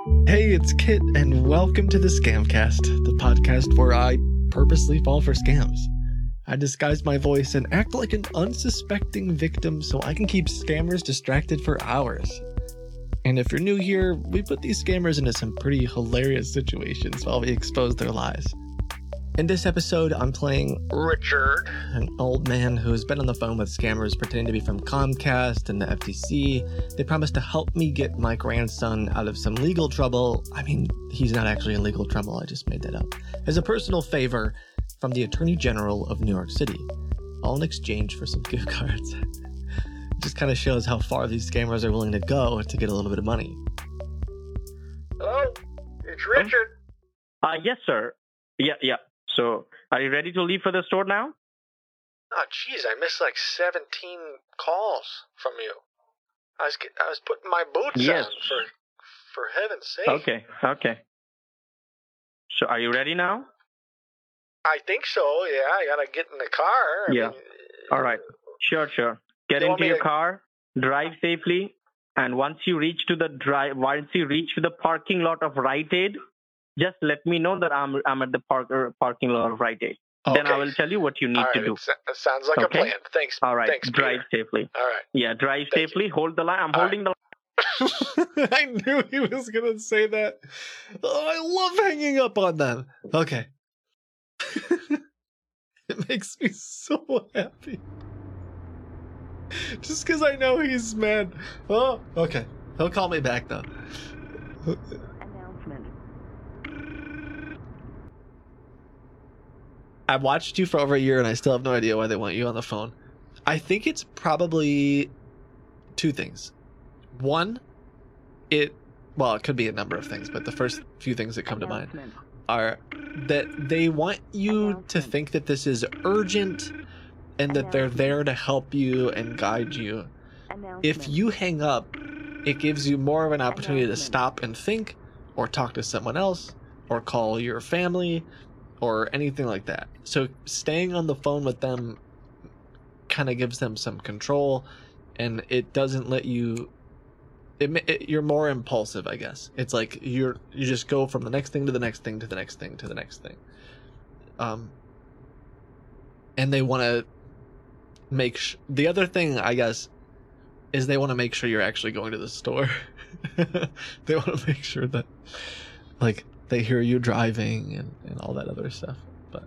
Hey, it's Kit, and welcome to the Scamcast, the podcast where I purposely fall for scams. I disguise my voice and act like an unsuspecting victim so I can keep scammers distracted for hours. And if you're new here, we put these scammers into some pretty hilarious situations while we expose their lies. In this episode, I'm playing Richard, an old man who's been on the phone with scammers pretending to be from Comcast and the FTC. They promised to help me get my grandson out of some legal trouble. I mean, he's not actually in legal trouble, I just made that up. As a personal favor from the Attorney General of New York City, all in exchange for some gift cards. It just kind of shows how far these scammers are willing to go to get a little bit of money. Hello? It's Richard. Yes, sir. Yeah. So, are you ready to leave for the store now? Oh, jeez, I missed like 17 calls from you. I was putting my boots on, for heaven's sake. Okay. So, are you ready now? I think so, yeah. I gotta get in the car. I mean, all right. Sure. Get into your car, drive safely, and once you reach the parking lot of Rite Aid, just let me know that I'm at the parking lot of Rite Aid. Okay. Then I will tell you what you need to do. It sounds like a plan. Thanks. All right. Thanks, drive safely. All right. Yeah, drive safely. Hold the line. I'm holding the line. I knew he was going to say that. Oh, I love hanging up on them. Okay. It makes me so happy. Just because I know he's mad. Oh, okay. He'll call me back, though. Announcement. I've watched you for over a year, and I still have no idea why they want you on the phone. I think it's probably two things. One, it could be a number of things, but the first few things that come to mind are that they want you to think that this is urgent and that they're there to help you and guide you. If you hang up, it gives you more of an opportunity to stop and think, or talk to someone else, or call your family, or anything like that. So staying on the phone with them kind of gives them some control, and it doesn't let you... you're more impulsive, I guess. It's like you just go from the next thing to the next thing to the next thing to the next thing. And they want to make the other thing, I guess, is they want to make sure you're actually going to the store. They want to make sure that, like, they hear you driving and all that other stuff. But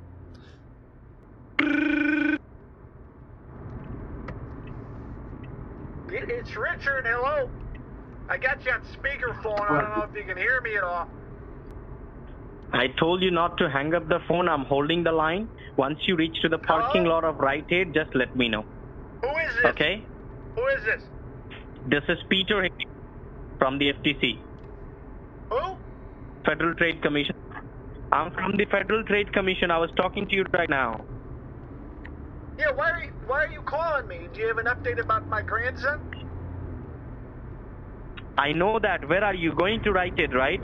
it's Richard. Hello. I got you on speakerphone. I don't know if you can hear me at all. I told you not to hang up the phone. I'm holding the line. Once you reach to the parking lot of Rite Aid, just let me know. Who is this? Okay? Who is this? This is Peter from the FTC. Who? Federal Trade Commission. I'm from the Federal Trade Commission. I was talking to you right now. Yeah, why are you calling me? Do you have an update about my grandson? I know that. Where are you going to Rite Aid, right?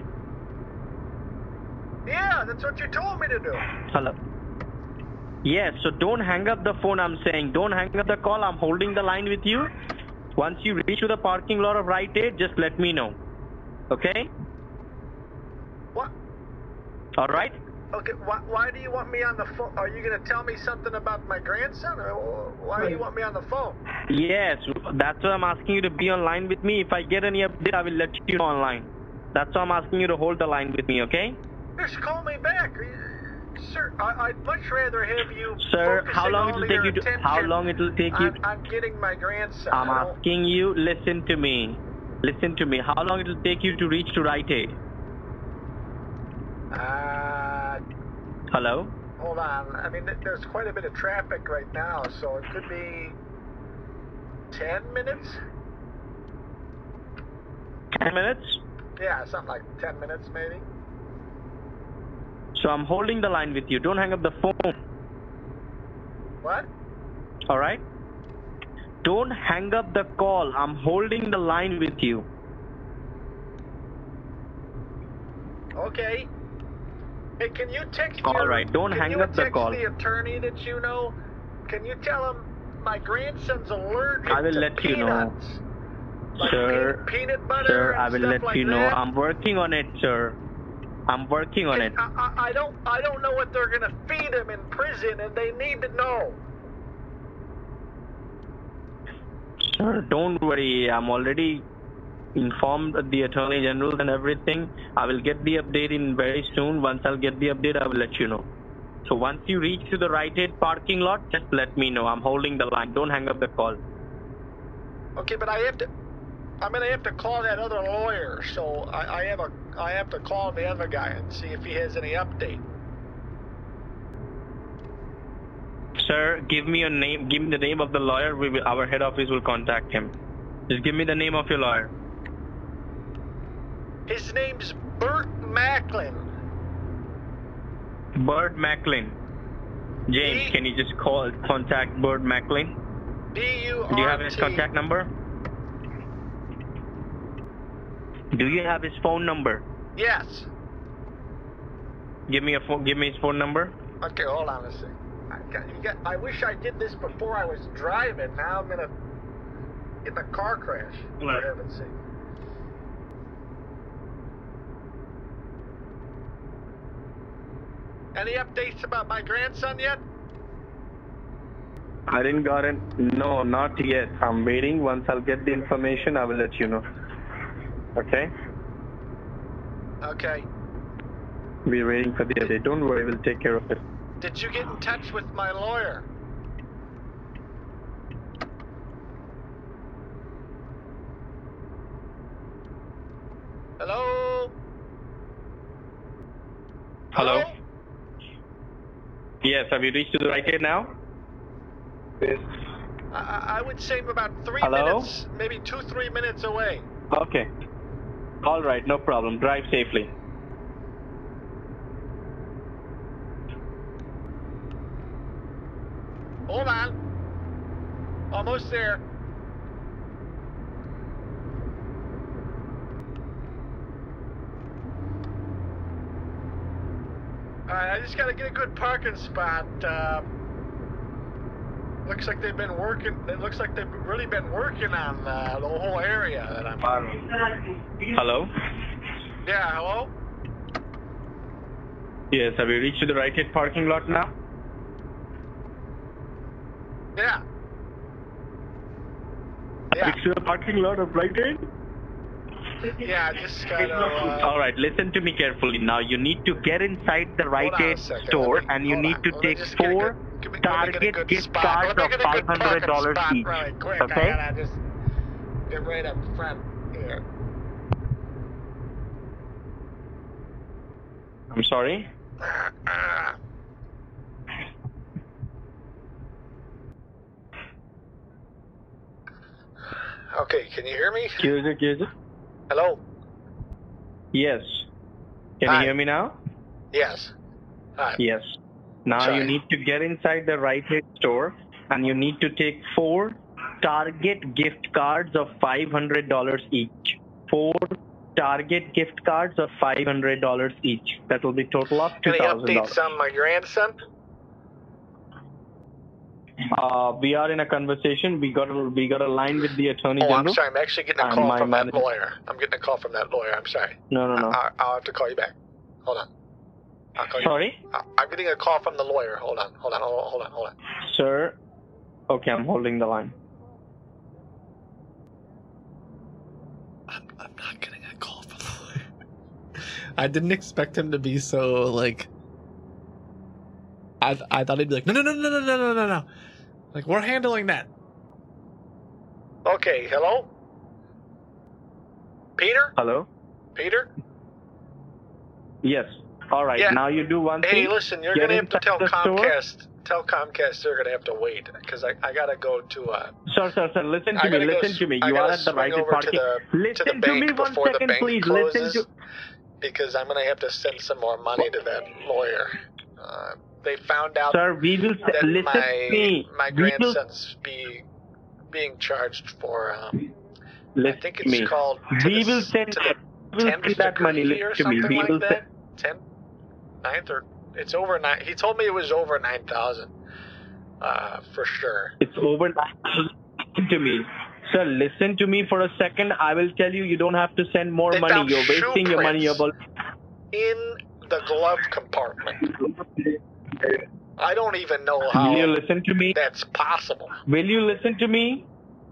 Yeah, that's what you told me to do. Hello. Yes, so don't hang up the phone, I'm saying. Don't hang up the call. I'm holding the line with you. Once you reach to the parking lot of Rite Aid, just let me know. Okay? What? All right? Okay, why do you want me on the phone? Are you going to tell me something about my grandson? Or why do you want me on the phone? Yes, that's why I'm asking you to be online with me. If I get any update, I will let you know online. That's why I'm asking you to hold the line with me, okay? Just call me back. Sir, I'd much rather have you. Sir, how long it will take you to... How long it will take you... I'm getting my grandson. I'm asking you, listen to me. Listen to me. How long it will take you to reach to Rite Aid? Hello? Hold on. I mean, there's quite a bit of traffic right now, so it could be 10 minutes? 10 minutes? Yeah, something like 10 minutes maybe. So I'm holding the line with you. Don't hang up the phone. What? All right? Don't hang up the call. I'm holding the line with you. Okay. Hey, can you text All right, don't hang up the call. Can you text the attorney that you know? Can you tell him my grandson's allergic to I will let you know. peanuts? Like sir, peanut butter sir, and I will stuff let like you know. that? I'm working on it, sir. I'm working on it. I don't know what they're gonna feed him in prison, and they need to know. Sir, don't worry. I'm already informed the Attorney General and everything. I will get the update in very soon. Once I'll get the update, I will let you know. So once you reach to the Rite Aid parking lot, just let me know. I'm holding the line. Don't hang up the call. Okay, but I'm gonna have to call that other lawyer. So I have to call the other guy and see if he has any update. Sir, give me your name. Give me the name of the lawyer. Our head office will contact him. Just give me the name of your lawyer. His name's Burt Macklin. Burt Macklin. James, can you just contact Burt Macklin? B-U-R-T. Do you have his contact number? Do you have his phone number? Yes. Give me his phone number. Okay, hold on a second. I wish I did this before I was driving. Now I'm gonna get the car crash. For heaven's sake. Any updates about my grandson yet? I didn't got it. No, not yet. I'm waiting. Once I'll get the information, I will let you know. Okay? Okay. We're waiting for the update. Don't worry, we'll take care of it. Did you get in touch with my lawyer? Hello? Hello? Yes, have you reached to the Rite Aid now? Yes. I would say about 3 Hello? minutes, maybe 2-3 minutes away. Okay. All right, no problem. Drive safely. Hold on. Almost there. Alright, I just gotta get a good parking spot. Looks like they've been working. It looks like they've really been working on the whole area that I'm on. Hello? Yeah, hello? Yes, have you reached to the Rite Aid parking lot now? Yeah. Yeah. Reached to the parking lot of Rite Aid? Yeah, I just gotta... All right, listen to me carefully. Now you need to get inside the Rite Aid store and you need to take 4 Target gift cards of $500 each. Really quick. Okay? I gotta just get right up front here. I'm sorry? Okay, can you hear me? Excuse me. Hello? Yes. Can Hi. you hear me now? Yes. Hi. Yes. Now Sorry. you need to get inside the Rite Aid store and you need to take 4 Target gift cards of $500 each. 4 Target gift cards of $500 each. That will be total of $2,000. Any updates on my grandson? We are in a conversation. We got a line with the Attorney General. I'm sorry. I'm actually getting a call from that lawyer. I'm getting a call from that lawyer. I'm sorry. No. I'll have to call you back. Hold on. I'll call you. Sorry? I'm getting a call from the lawyer. Hold on. Sir, okay, I'm holding the line. I'm not getting a call from the lawyer. I didn't expect him to be so, like... I thought he'd be like, no. Like, we're handling that. Okay, hello? Peter? Hello? Peter? Yes. All right. Yeah. Now you do one thing. Hey, listen, you're going to have to tell Comcast. Tell Comcast they're going to have to wait, because I got to go to... Sir, listen to me. You are at the Rite Aid parking. Listen to me 1 second, please. Closes, because I'm going to have to send some more money to that lawyer. They found out Sir, we will that my grandson's being charged for, I think it's called... We will send that money. Listen to me. We will send... 9th or... It's over 9... He told me it was over 9,000. For sure. It's over 9,000. Listen to me. Sir, listen to me for a second. I will tell you, you don't have to send more money. You're wasting your money. In the glove compartment. I don't even know how. Will you listen to me? That's possible. Will you listen to me?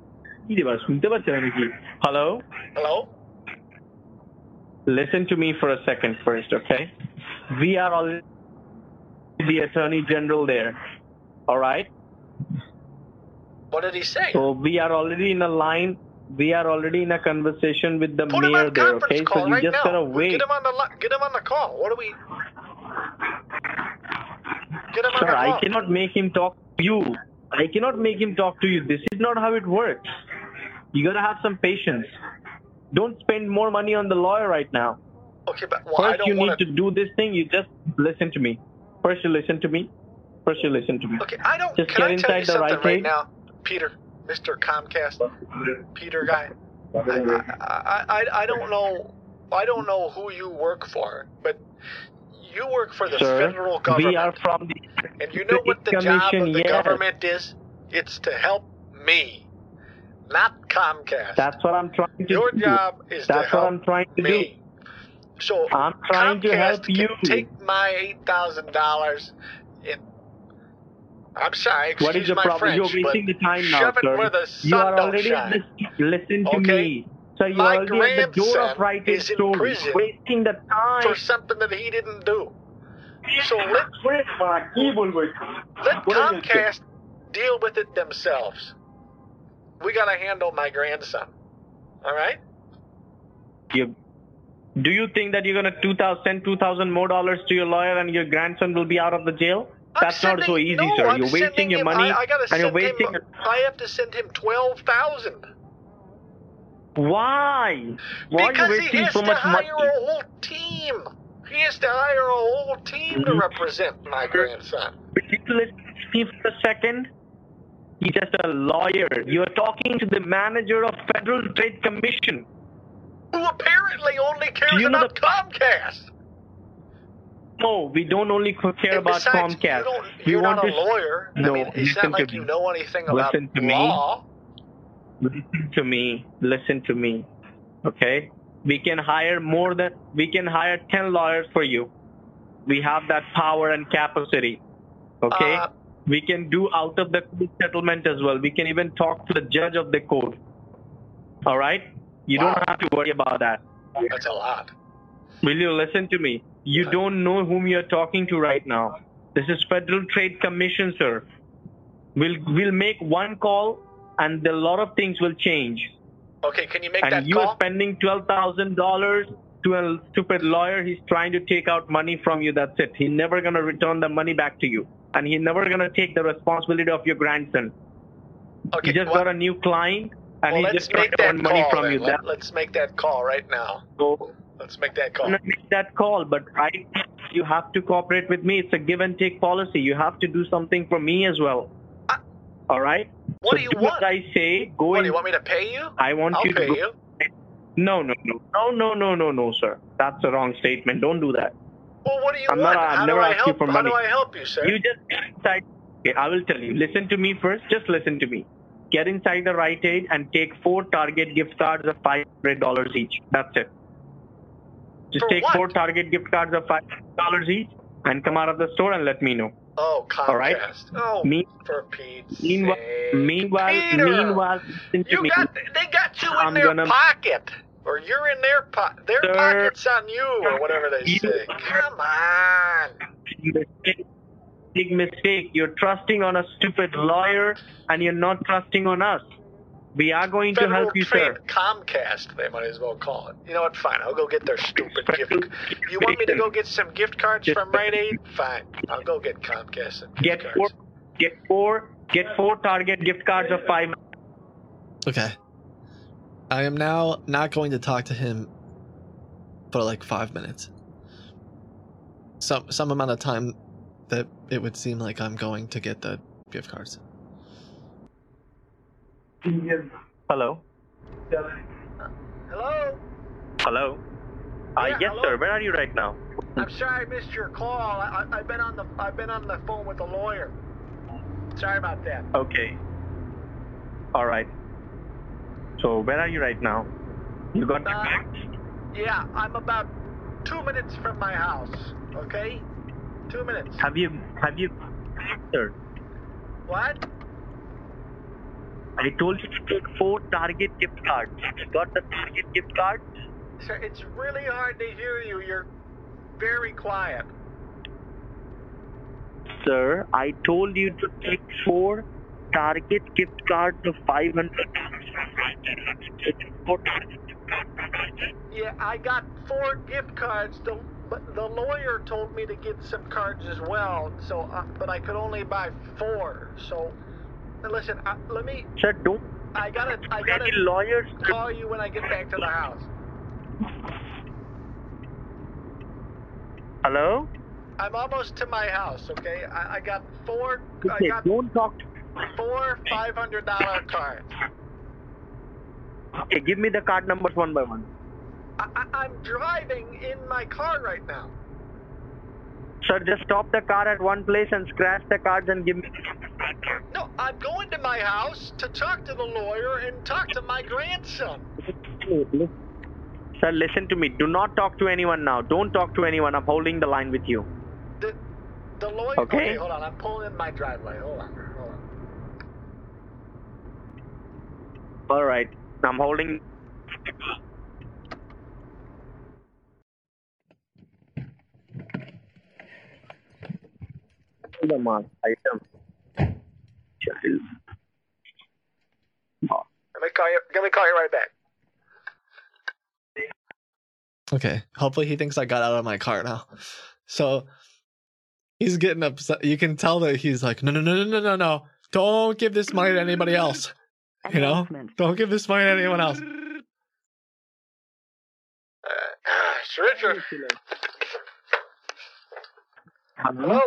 Hello? Hello? Listen to me for a second first, okay? We are already the Attorney General there. All right? What did he say? So we are already in a line. We are already in a conversation with the mayor there, okay? So you just gotta wait. Get him on the call. What do we? Get him on the call. Sir, I cannot make him talk to you. I cannot make him talk to you. This is not how it works. You gotta have some patience. Don't spend more money on the lawyer right now. Okay, but first you need to do this thing. You just listen to me. First you listen to me. Okay, I don't. Just get inside the right right now, Peter, Mr. Comcast, Peter guy. I don't know. I don't know who you work for, but you work for the federal government. We are from the. And you know what the job of the government is? It's to help me, not Comcast. That's what I'm trying to do. Your job is to help what I'm trying to me. do. So I'm trying Comcast to help you. Can take my $8,000 and I'm sorry, excuse what is the my problem? French, You're wasting the time now, shove it sir. where the sun you are don't already shine. Listen to Okay? me. So you're My already at the door of grandson is in prison wasting the time. for something that he didn't do. So let Comcast deal with it themselves. We gotta handle my grandson. All right? Do you think that you're gonna send $2,000 more to your lawyer and your grandson will be out of the jail? That's not so easy, sir. You're wasting your money and you're wasting. I have to send him $12,000. Why? Why are you wasting so much money? Because he has to hire a whole team. He has to hire a whole team to represent my grandson. Will you listen to me for a second? He's just a lawyer. You're talking to the manager of Federal Trade Commission, who apparently only cares about Comcast. No, we don't only care about Comcast. You're not a lawyer. No, I mean, it's not like you know anything about law. Listen to me. Okay? We can hire 10 lawyers for you. We have that power and capacity. Okay? We can do out of the court settlement as well. We can even talk to the judge of the court. All right? You don't have to worry about that. That's a lot. Will you listen to me? You don't know whom you're talking to right now. This is Federal Trade Commission, sir. We'll make one call and a lot of things will change. Okay, can you make that call? And you are spending $12,000 to a stupid lawyer. He's trying to take out money from you. That's it. He's never going to return the money back to you. And he's never going to take the responsibility of your grandson. Okay, he just got a new client and he's just trying to earn money from you. Let's make that call right now. So, let's make that call. Let's make that call, but you have to cooperate with me. It's a give and take policy. You have to do something for me as well. All right? What do you want? What I say, go What, do you want me to pay you? I want I'll you to pay you. No, sir. That's a wrong statement. Don't do that. Well, what do you want? I've never asked you for money. How do I help you, sir? You just get inside. Okay, I will tell you. Listen to me first. Just listen to me. Get inside the Rite Aid and take 4 Target gift cards of $500 each. That's it. Just take 4 Target gift cards of $500 each and come out of the store and let me know. Oh, Comcast. All right? Oh, for Pete's sake. Meanwhile, listen to me. They got you in their pocket. Or you're in their pocket. Their pocket's on you, or whatever they say. Come on. Big mistake. You're trusting on a stupid lawyer, and you're not trusting on us. We are going to help you, sir. Comcast, they might as well call it. You know what? Fine. I'll go get their stupid gift. You want me to go get some gift cards from Rite Aid? Fine. I'll go get Comcast and gift cards. Get 4 Target gift cards of $5. Okay. I am now not going to talk to him for like 5 minutes. Some amount of time that it would seem like I'm going to get the gift cards. Hello? Hello? Hello? Yeah, yes, hello? sir. Where are you right now? I'm sorry I missed your call. I've been on the phone with the lawyer. Sorry about that. Okay. All right. So where are you right now? You got the facts? Yeah, I'm about 2 minutes from my house. Okay, 2 minutes. Have you, sir? What? I told you to take 4 Target gift cards. You got the Target gift cards? Sir, it's really hard to hear you. You're very quiet. Sir, I told you to take 4 Target gift cards of $500. Yeah, I got 4 gift cards. But the lawyer told me to get some cards as well. So, but I could only buy 4. So, listen, let me. Sir, don't. I gotta lawyers call you when I get back to the house. Hello? I'm almost to my house. Okay, I got 4. Okay, I got don't talk. 4 $500 cards. Okay, give me the card numbers one by one. I'm driving in my car right now. Sir, just stop the car at one place and scratch the cards and give me. No, I'm going to my house to talk to the lawyer and talk to my grandson. Sir, listen to me. Do not talk to anyone now. Don't talk to anyone. I'm holding the line with you. The lawyer. Okay, hold on. I'm pulling in my driveway. Hold on. All right. I'm holding. The mask item. Child. Let me call you right back. Okay. Hopefully he thinks I got out of my car now. So he's getting upset. You can tell that he's like, no. Don't give this money to anybody else. You know? Don't give this money to anyone else. It's Richard. Hello?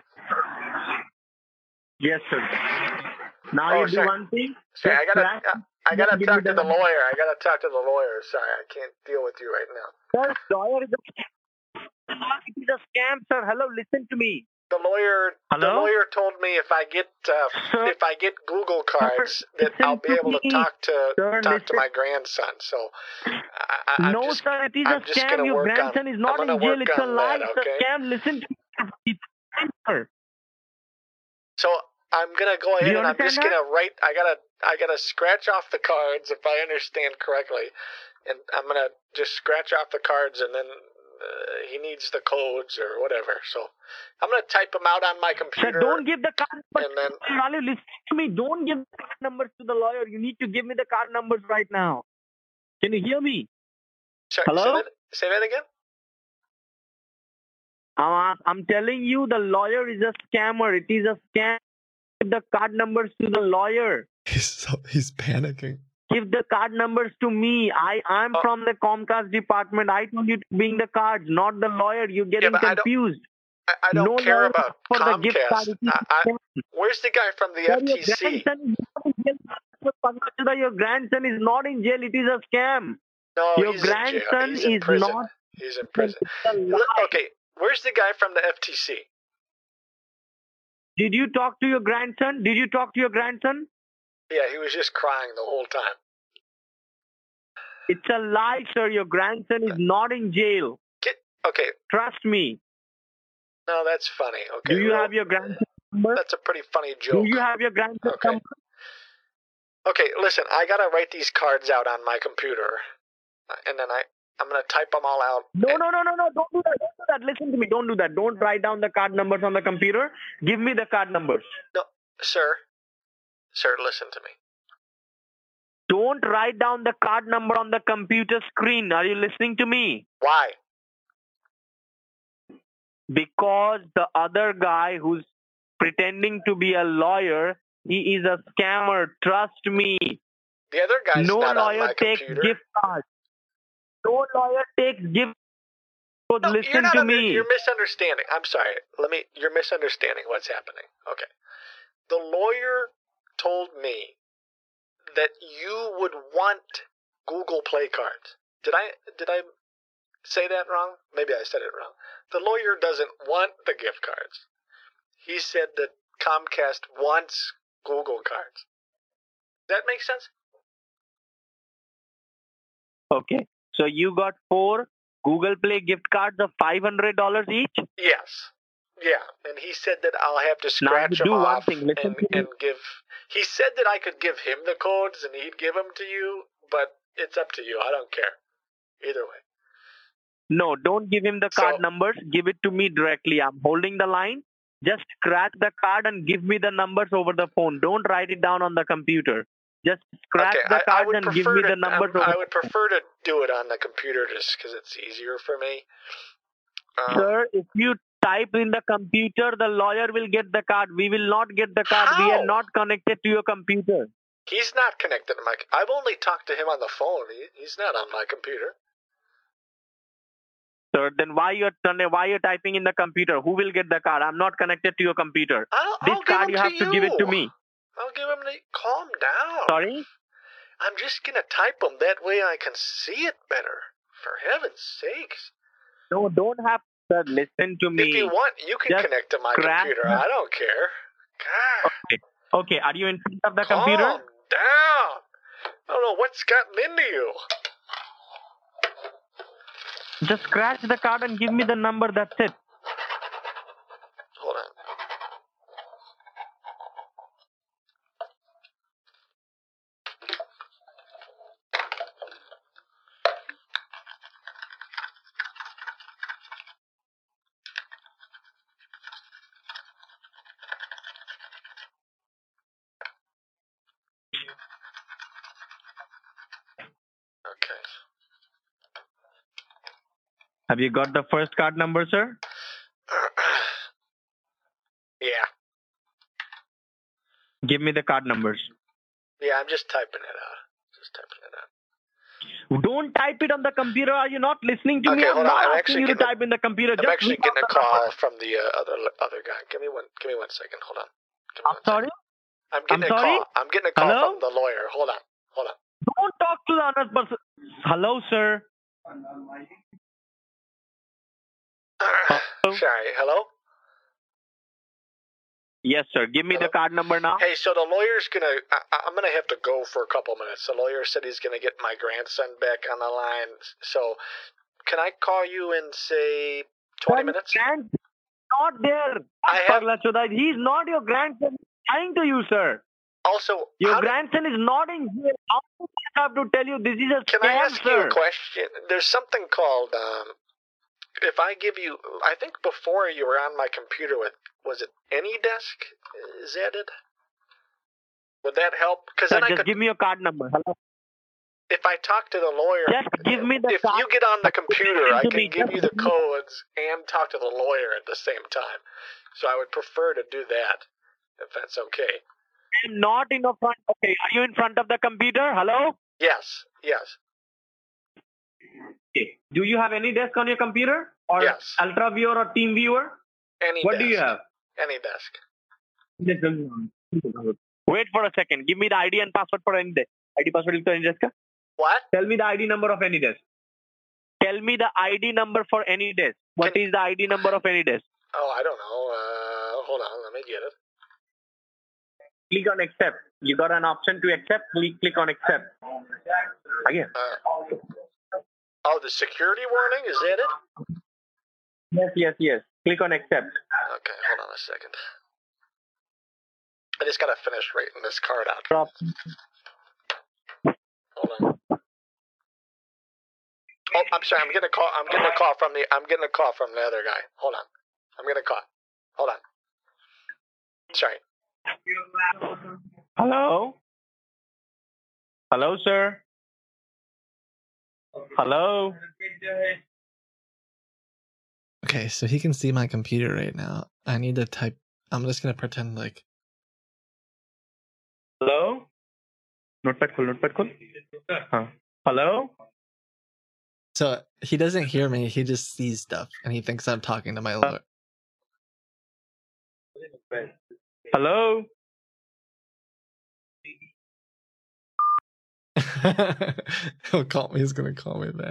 Yes, sir. Now you do one thing. Sorry, I gotta talk to the lawyer. I gotta talk to the lawyer. Sorry, I can't deal with you right now. Sir, lawyer is a scam, sir. Hello, listen to me. The lawyer told me if I get Google cards that I'll be able to talk to my grandson. So sir, it is a scam. Your grandson is not in jail. It's a lie. It's a scam. Listen to me, sir. So I'm gonna go ahead and I'm just gonna write. I gotta scratch off the cards if I understand correctly, and I'm gonna just scratch off the cards and then. He needs the codes or whatever, so I'm gonna type them out on my computer. Sir, don't give the card numbers. And then, listen to me. Don't give the card numbers to the lawyer. You need to give me the card numbers right now. Can you hear me? Sorry, hello? Say that again. I'm telling you, the lawyer is a scammer. It is a scam. Give the card numbers to the lawyer. He's panicking. Give the card numbers to me. I'm from the Comcast department. I told you to bring the cards, not the lawyer. You're getting confused. I don't care about Comcast. Where's the guy from the FTC? Your grandson is not in jail. It is a scam. No, your grandson is in prison. He's in prison. Okay, where's the guy from the FTC? Did you talk to your grandson? Yeah, he was just crying the whole time. It's a lie, sir. Your grandson is not in jail. Okay. Trust me. No, that's funny. Okay. Do you have your grandson number? That's a pretty funny joke. Do you have your grandson number? Okay, listen, I gotta write these cards out on my computer, and then I'm gonna type them all out. No. Don't do that. Listen to me. Don't do that. Don't write down the card numbers on the computer. Give me the card numbers. No, sir. Sir, listen to me. Don't write down the card number on the computer screen. Are you listening to me? Why? Because the other guy who's pretending to be a lawyer, he is a scammer. Trust me. The other guy's not on my computer. No lawyer takes gift cards. No lawyer takes gift cards. No, listen to me. You're misunderstanding. I'm sorry. You're misunderstanding what's happening. Okay. The lawyer told me that you would want Google Play cards. Did I say that wrong? Maybe I said it wrong. The lawyer doesn't want the gift cards. He said that Comcast wants Google cards. Does that make sense? Okay. So you got 4 Google Play gift cards of $500 each? Yes. Yeah, and he said that I'll have to scratch them off and give... He said that I could give him the codes and he'd give them to you, but it's up to you. I don't care. Either way. No, don't give him the card numbers. Give it to me directly. I'm holding the line. Just scratch the card and give me the numbers over the phone. Don't write it down on the computer. Just scratch the card and give me the numbers over the phone. I would prefer to do it on the computer just because it's easier for me. Sir, if you type in the computer, the lawyer will get the card. We will not get the card. How? We are not connected to your computer. He's not connected to my... I've only talked to him on the phone. He's not on my computer. Sir, then why you're typing in the computer? Who will get the card? I'm not connected to your computer. I'll card you have to give it to me. I'll give him the... Calm down. Sorry? I'm just going to type them. That way I can see it better. For heaven's sakes. No, don't have... Sir, listen to me. If you want, you can connect to my computer. I don't care. God. Okay, are you in front of the computer? Calm down. I don't know what's gotten into you. Just scratch the card and give me the number. That's it. Hold on. Okay. Have you got the first card number, sir? Yeah. Give me the card numbers. Yeah, I'm just typing it out. Don't type it on the computer. Are you not listening to me? I'm not asking you to type in the computer. I'm actually getting a call from the other guy. Give me one second. Hold on. I'm sorry? I'm getting a call. I'm getting a call from the lawyer. Hold on. Don't talk to the other person. Hello, sir. Sorry. Hello? Yes, sir. Give me the card number now. Hey, so the lawyer's gonna... I'm gonna have to go for a couple minutes. The lawyer said he's gonna get my grandson back on the line. So, can I call you in, say, 20 minutes? Not there. He's not your grandson. He's lying to you, sir. Also, your grandson is not in here. How do I have to tell you this is a scam, Can I ask you a question? There's something called... if I give you... I think before you were on my computer with... Was it AnyDesk? Is that it? Would that help? Because then just give me your card number. Hello? If I talk to the lawyer... Just give me the If you get on the computer, I can give you the codes and talk to the lawyer at the same time. So I would prefer to do that, if that's okay. I'm not in the front. Okay, are you in front of the computer? Hello? Yes. Okay. Do you have AnyDesk on your computer? Or yes. UltraViewer or TeamViewer? What do you have? AnyDesk. Wait for a second. Give me the ID and password for AnyDesk. ID password for AnyDesk? What? Tell me the ID number of AnyDesk. Tell me the ID number for AnyDesk. What is the ID number of AnyDesk? Oh, I don't know. Hold on. Let me get it. Click on accept. You got an option to accept. Click on accept. Again. The security warning? Is that it? Yes. Click on accept. Okay, hold on a second. I just gotta finish writing this card out. Hold on. Oh, I'm sorry. I'm getting a call from the other guy. Hold on. I'm getting a call. Hold on. Sorry. Hello? Hello, sir? Hello? Okay, so he can see my computer right now. I need to type... I'm just going to pretend like... Hello? Notepad khol. Hello? So he doesn't hear me, he just sees stuff, and he thinks I'm talking to my lawyer. Hello? He'll call me, he's going to call me back.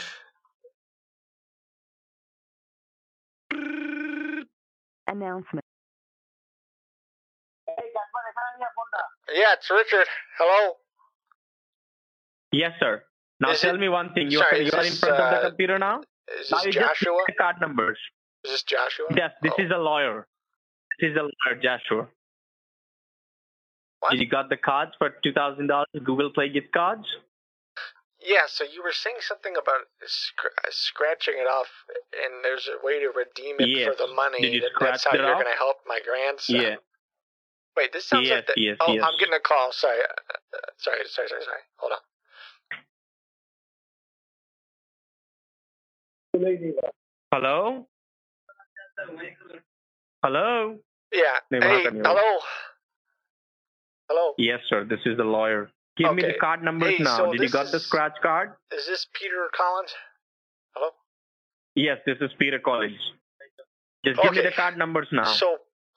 Announcement. Yeah, it's Richard. Hello? Yes, sir. Now tell me one thing. You are in front of the computer now? Is this Joshua? Just card numbers. Is this Joshua? Yes, this is a lawyer. This is a lawyer, Joshua. What? You got the cards for $2,000 Google Play gift cards? Yeah, so you were saying something about scratching it off, and there's a way to redeem it for the money. Did you that's how you're going to help my grandson. Yeah. Wait, this sounds like Yes. I'm getting a call. Sorry. Sorry. Hold on. Hello? Hello? Yeah. Hey, hello? Hello? Yes, sir. This is the lawyer. Give me the card numbers now. So Did you got the scratch card? Is this Peter Collins? Hello? Yes, this is Peter Collins. Just give me the card numbers now. So,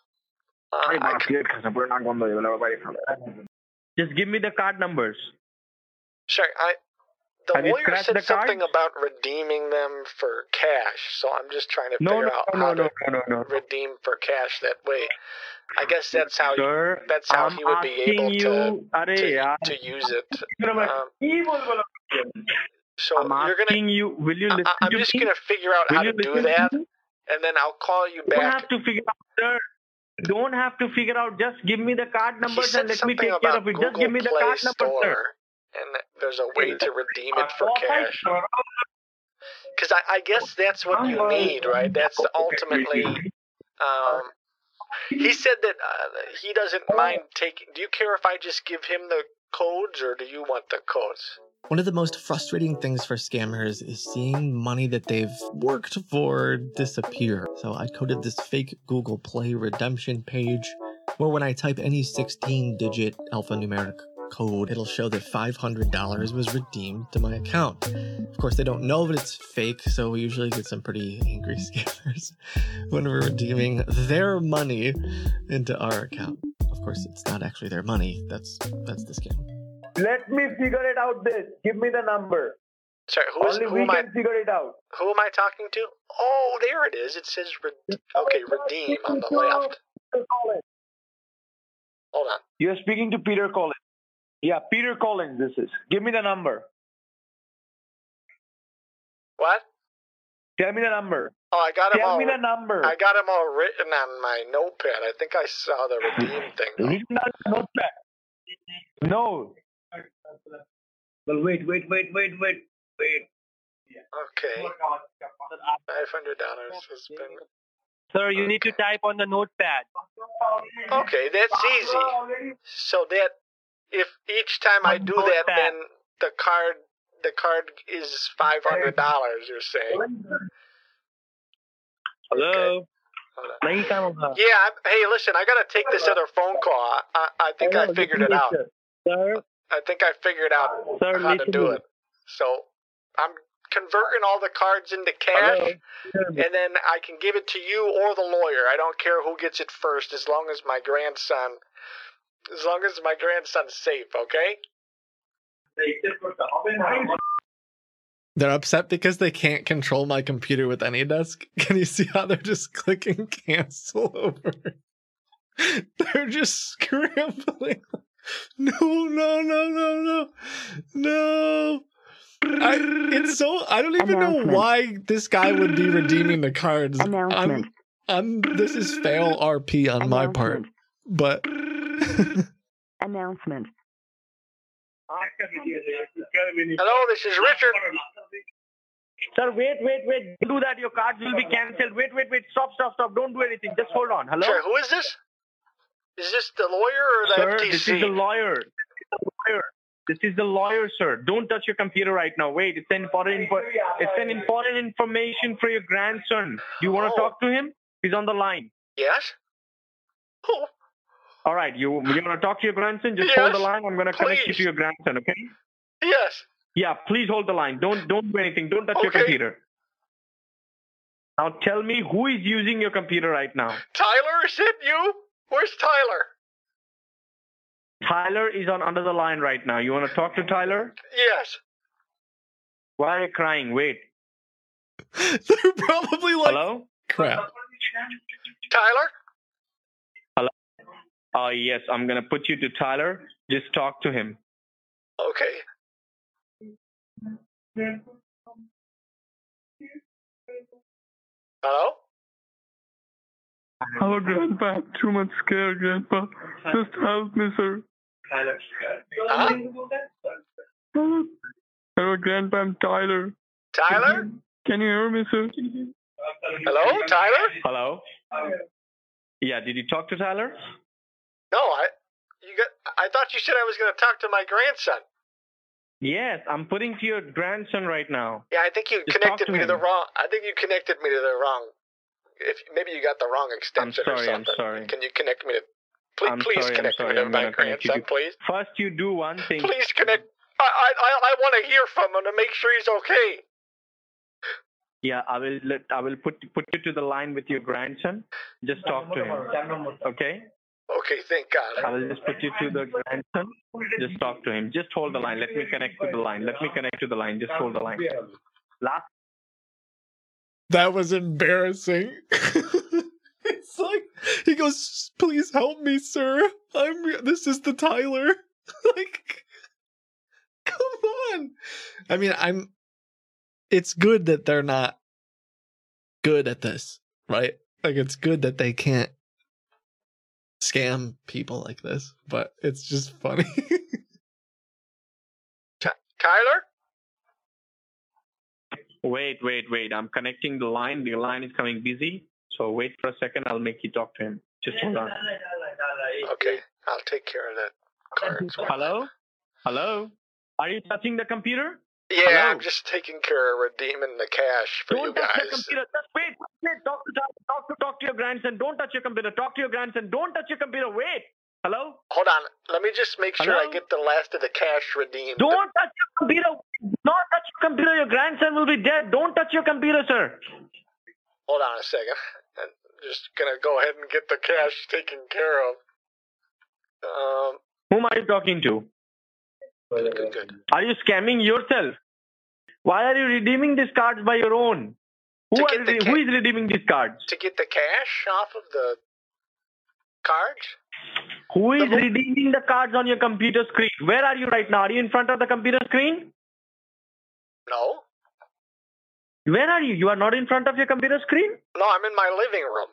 just give me the card numbers. Sorry, the lawyer said something about redeeming them for cash, so I'm just trying to figure out how to redeem for cash that way. I guess that's how he would be able to use it. So will you listen I'm just going to figure out how to do that, and then I'll call you back. You don't have to figure out, sir. Don't have to figure out. Just give me the card numbers and let me take care of it. Just give me the card numbers, sir. And there's a way to redeem it for cash. Because I guess that's what you need, right? That's ultimately... he said that he doesn't mind taking... Do you care if I just give him the codes, or do you want the codes? One of the most frustrating things for scammers is seeing money that they've worked for disappear. So I coded this fake Google Play redemption page where when I type any 16-digit alphanumeric code, it'll show that $500 was redeemed to my account. Of course, they don't know that it's fake, so we usually get some pretty angry scammers when we're redeeming their money into our account. Of course, it's not actually their money. That's the scam. Let me figure it out. Give me the number. Sorry, who am I? Figure it out. Who am I talking to? Oh, there it is. It says redeem on the left. Hold on. You're speaking to Peter Collins. Yeah, Peter Collins this is. Give me the number. What? Tell me the number. Oh, I got him Tell me the number. I got him all written on my notepad. I think I saw the redeem thing. Written on the notepad? No. Well, wait. Okay. $500 has been... Sir, you need to type on the notepad. Okay, that's easy. So that if each time I do that, then the card is $500. You're saying? Hello. Okay. Yeah. Hey, listen. I gotta take this other phone call. I think I figured it out. Sir. I think I figured out how to do it. So I'm converting all the cards into cash, and then I can give it to you or the lawyer. I don't care who gets it first, as long as my grandson's safe, okay? They're upset because they can't control my computer with AnyDesk. Can you see how they're just clicking cancel over? They're just scrambling. No. I don't even know why this guy would be redeeming the cards. This is fail RP on my part, but announcement. Hello, this is Richard. Sir, wait. Do that. Your cards will be cancelled. Wait. Stop. Don't do anything. Just hold on. Hello? Sir, who is this? Is this the lawyer or the FTC? This is the lawyer. This is the lawyer, sir. Don't touch your computer right now. Wait, it's an important information for your grandson. Do you want to talk to him? He's on the line. Yes. Oh. All right, you want to talk to your grandson? Just hold the line. I'm going to connect you to your grandson, okay? Yes. Yeah, please hold the line. Don't do anything. Don't touch your computer. Now tell me who is using your computer right now. Tyler, is it you? Where's Tyler? Tyler is under the line right now. You want to talk to Tyler? Yes. Why are you crying? Wait. They're probably like, hello? Crap. Tyler? Hello? Yes, I'm going to put you to Tyler. Just talk to him. Okay. Hello? Hello, Grandpa. I'm too much scared, Grandpa. Just help me, sir. Huh? Hello, Grandpa. I'm Tyler. Tyler? Can you hear me, sir? Hello, Tyler? Hello? Yeah, did you talk to Tyler? No, I thought you said I was going to talk to my grandson. Yes, I'm putting to your grandson right now. Yeah, I think you Just connected talk to me to him. the wrong. I think you connected me to the wrong. If maybe you got the wrong extension or something. I'm sorry. Can you connect me to? Please connect me to I'm my gonna connect you grandson, to- please. First, you do one thing. Please connect. I want to hear from him to make sure he's okay. Yeah, I will put you to the line with your grandson. Just talk to him. Okay? Okay, thank God. I will just put you to the grandson. Just talk to him. Just hold the line. Let me connect to the line. Just hold the line. Last. That was embarrassing. It's like he goes, "Please help me, sir. This is the Tyler." Like, come on. I mean, it's good that they're not good at this, right? Like, it's good that they can't scam people like this, but it's just funny. Tyler? Wait. I'm connecting the line. The line is coming busy. So wait for a second. I'll make you talk to him. Just hold on. Okay, I'll take care of that card. Hello? Are you touching the computer? Yeah, Hello? I'm just taking care of redeeming the cash for Don't you touch guys. the computer. Just wait. Talk to your grandson. Don't touch your computer. Talk to your grandson. Don't touch your computer. Wait. Hello? Hold on. Let me just make sure Hello? I get the last of the cash redeemed. Don't touch your computer. Don't touch your computer. Your grandson will be dead. Don't touch your computer, sir. Hold on a second. I'm just gonna go ahead and get the cash taken care of. Whom are you talking to? Good. Are you scamming yourself? Why are you redeeming these cards by your own? Who is redeeming these cards? To get the cash off of the cards? Who is redeeming the cards on your computer screen? Where are you right now? Are you in front of the computer screen? No. Where are you? You are not in front of your computer screen? No, I'm in my living room.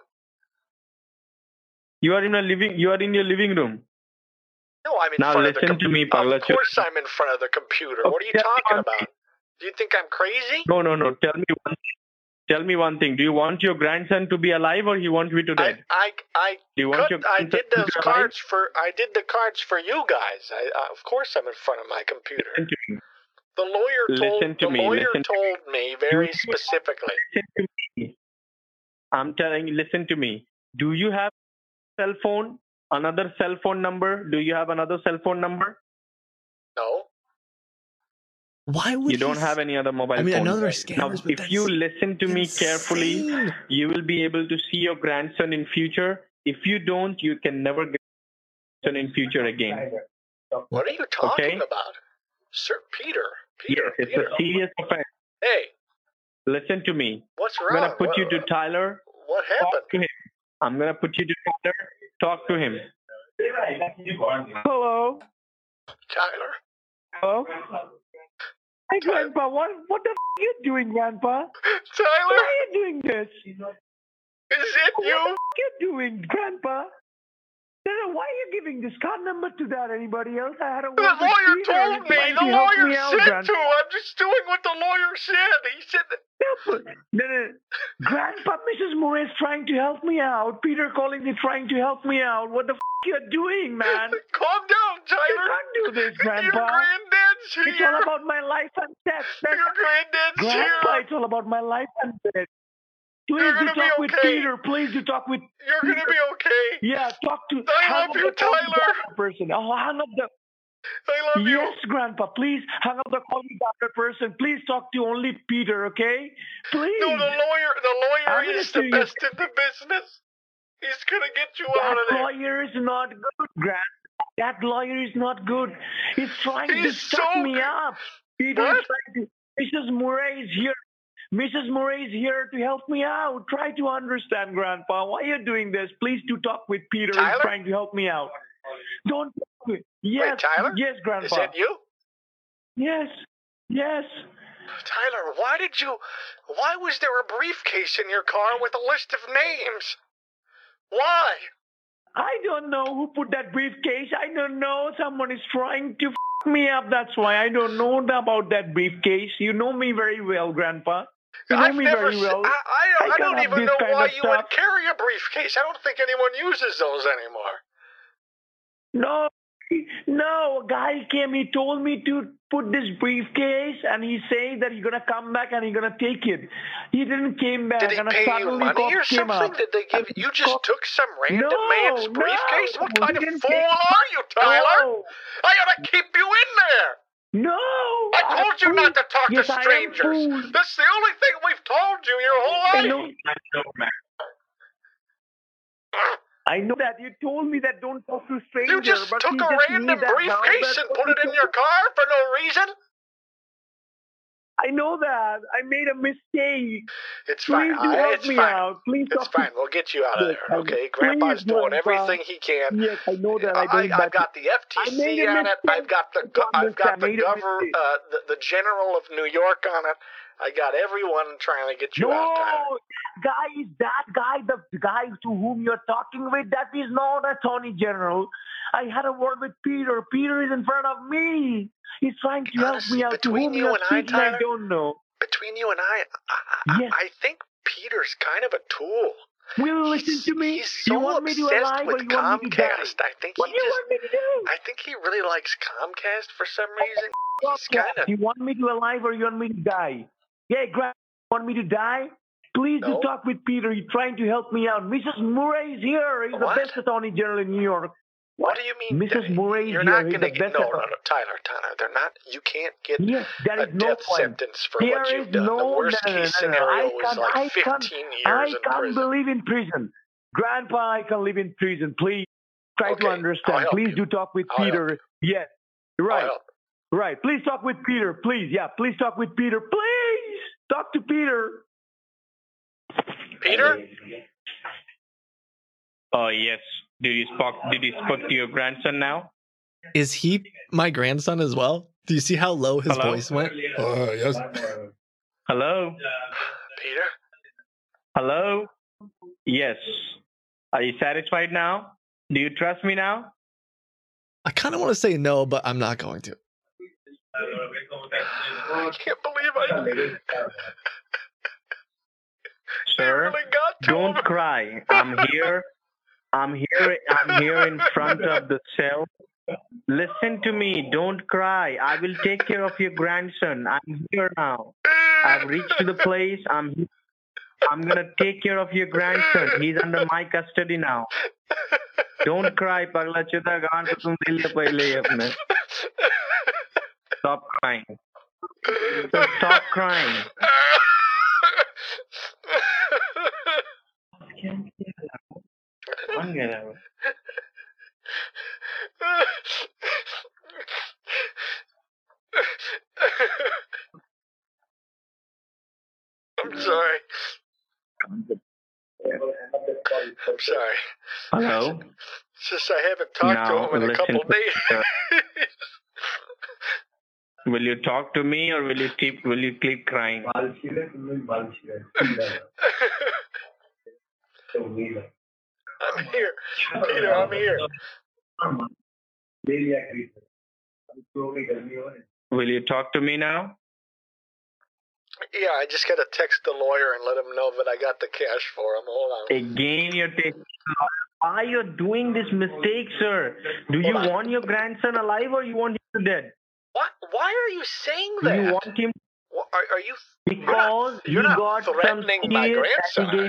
You are in your living room. No, I'm in Now front of the listen to me, Pagla. Of course I'm in front of the computer. What are you talking about? Do you think I'm crazy? No. Tell me one thing. Do you want your grandson to be alive or you want me to dead? I did the cards for you guys. Of course I'm in front of my computer. Listen to me. The lawyer told me very specifically. Listen to me. I'm telling you, listen to me. Do you have a cell phone? Another cell phone number? Do you have another cell phone number? No. Why would you don't have any other mobile phone? I mean, I know there are scammers, now, but if you listen to me carefully, you will be able to see your grandson in future. If you don't, you can never get your grandson in future again. What are you talking about? Sir Peter. Yes, it's a serious offense. Hey. Listen to me. What's wrong? I'm going to put you to Tyler. What happened? Talk to him. I'm going to put you to Tyler. Talk to him. Hello. Tyler. Hello. Hey, Grandpa. What the are you doing, Grandpa? Tyler. Why are you doing this? Is it you? What are you doing, Grandpa? Why are you giving this card number to anybody else? I had a The lawyer told me. The lawyer said to. I'm just doing what the lawyer said. He said that. No. Grandpa, Mrs. Moore is trying to help me out. Peter calling me trying to help me out. What the you doing, man? Calm down, Tyler. You can't do this, Grandpa. Your granddad's here. It's all about my life and death. Your granddad's here. Grandpa, it's all about my life and death. Please do talk with Peter. Please do talk with You're going to be okay. Yeah, talk to... I love you, Tyler. Person. Oh, hang up the... I love you. Yes, Grandpa, please hang up the call with the other person. Please talk to only Peter, okay? Please. No, the lawyer is the best in the business. He's going to get you out of there. That lawyer is not good, Grandpa. That lawyer is not good. He's trying to shut me up. Peter is trying to... Mrs. Murray is here. Mrs. Murray is here to help me out. Try to understand, Grandpa. Why are you doing this? Please do talk with Peter. Tyler? He's trying to help me out. Don't talk with... Yes, Wait, Tyler? yes, Grandpa. Is that you? Yes. Tyler, why was there a briefcase in your car with a list of names? Why? I don't know who put that briefcase. I don't know. Someone is trying to me up. That's why I don't know about that briefcase. You know me very well, Grandpa. You know me very well. I don't even know why you would carry a briefcase. I don't think anyone uses those anymore. No, a guy came, he told me to put this briefcase and he said that he's going to come back and he's going to take it. He didn't came back. Did he pay you money or something? Did they give you just took some random man's briefcase? What kind of fool are you, Tyler? I ought to keep you in there. No. I told you not to talk to strangers. That's the only thing we've told you your whole life. I know, man. I know that. You told me that don't talk to strangers. You just took a random briefcase and put it in your car for no reason? I know that. I made a mistake. It's fine. Please help me out. Please it's fine. We'll get you out of there, okay? Grandpa's doing everything he can. Yes, I know that. I've got the FTC on it. I've got the General of New York on it. I got everyone trying to get you out there. The guy to whom you're talking with, that is not Attorney General. I had a word with Peter. Peter is in front of me. He's trying to help me out. Between you and I, Tyler, I don't know. Between you and I think Peter's kind of a tool. Will you listen to me? He's so obsessed with Comcast. I think he really likes Comcast for some reason. He's kind of. You want me to alive or you want me to die? Yeah, Grandpa, you want me to die? Please do talk with Peter. He's trying to help me out. Mrs. Murray is here. He's the best Attorney General in New York. What do you mean? Mrs. Murray is here. You're not going to get... No, Tyler. They're not... You can't get a death sentence for what you've done. The worst case scenario is like 15 years in prison. I can't believe in prison. Grandpa, I can live in prison. Please try to understand. Please do talk with Peter. Yes. Right. Right. Please talk with Peter. Please. Yeah. Please talk with Peter. Please talk to Peter. Peter? Yes. Did you speak to your grandson now? Is he my grandson as well? Do you see how low his voice went? Yes. Hello? Peter? Hello? Yes. Are you satisfied now? Do you trust me now? I kind of want to say no, but I'm not going to. I can't believe Sir, don't cry. I'm here in front of the cell. Listen to me. Don't cry. I will take care of your grandson. I'm here now. I've reached to the place. I'm gonna take care of your grandson. He's under my custody now. Don't cry, pagla chuda gaan ko tum dil se pehle hi apne. Stop crying. So stop crying. I'm sorry. I'm sorry. Hello? It's just I haven't talked to him in a couple days. Will you talk to me or will you keep crying? I'm here. Peter, I'm here. Will you talk to me now? Yeah, I just got to text the lawyer and let him know that I got the cash for him. Hold on. Again, you're taking... Why you're doing this mistake, sir? Do you want your grandson alive or you want him dead? What? Why are you saying that? You want him... Are you... Because you're not threatening my grandson,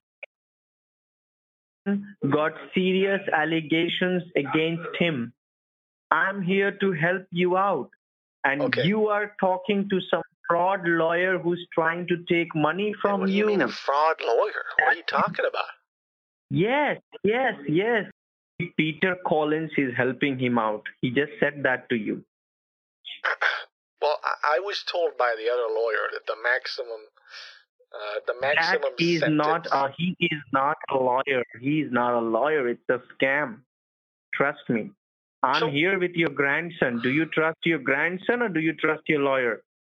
got serious allegations against him. I'm here to help you out. And you are talking to some fraud lawyer who's trying to take money from what do you mean a fraud lawyer? What are you talking about? Yes. Peter Collins is helping him out. He just said that to you. Well, I was told by the other lawyer that the maximum he is sentence... not a lawyer. He is not a lawyer. It's a scam. Trust me. I'm here with your grandson. Do you trust your grandson or do you trust your lawyer?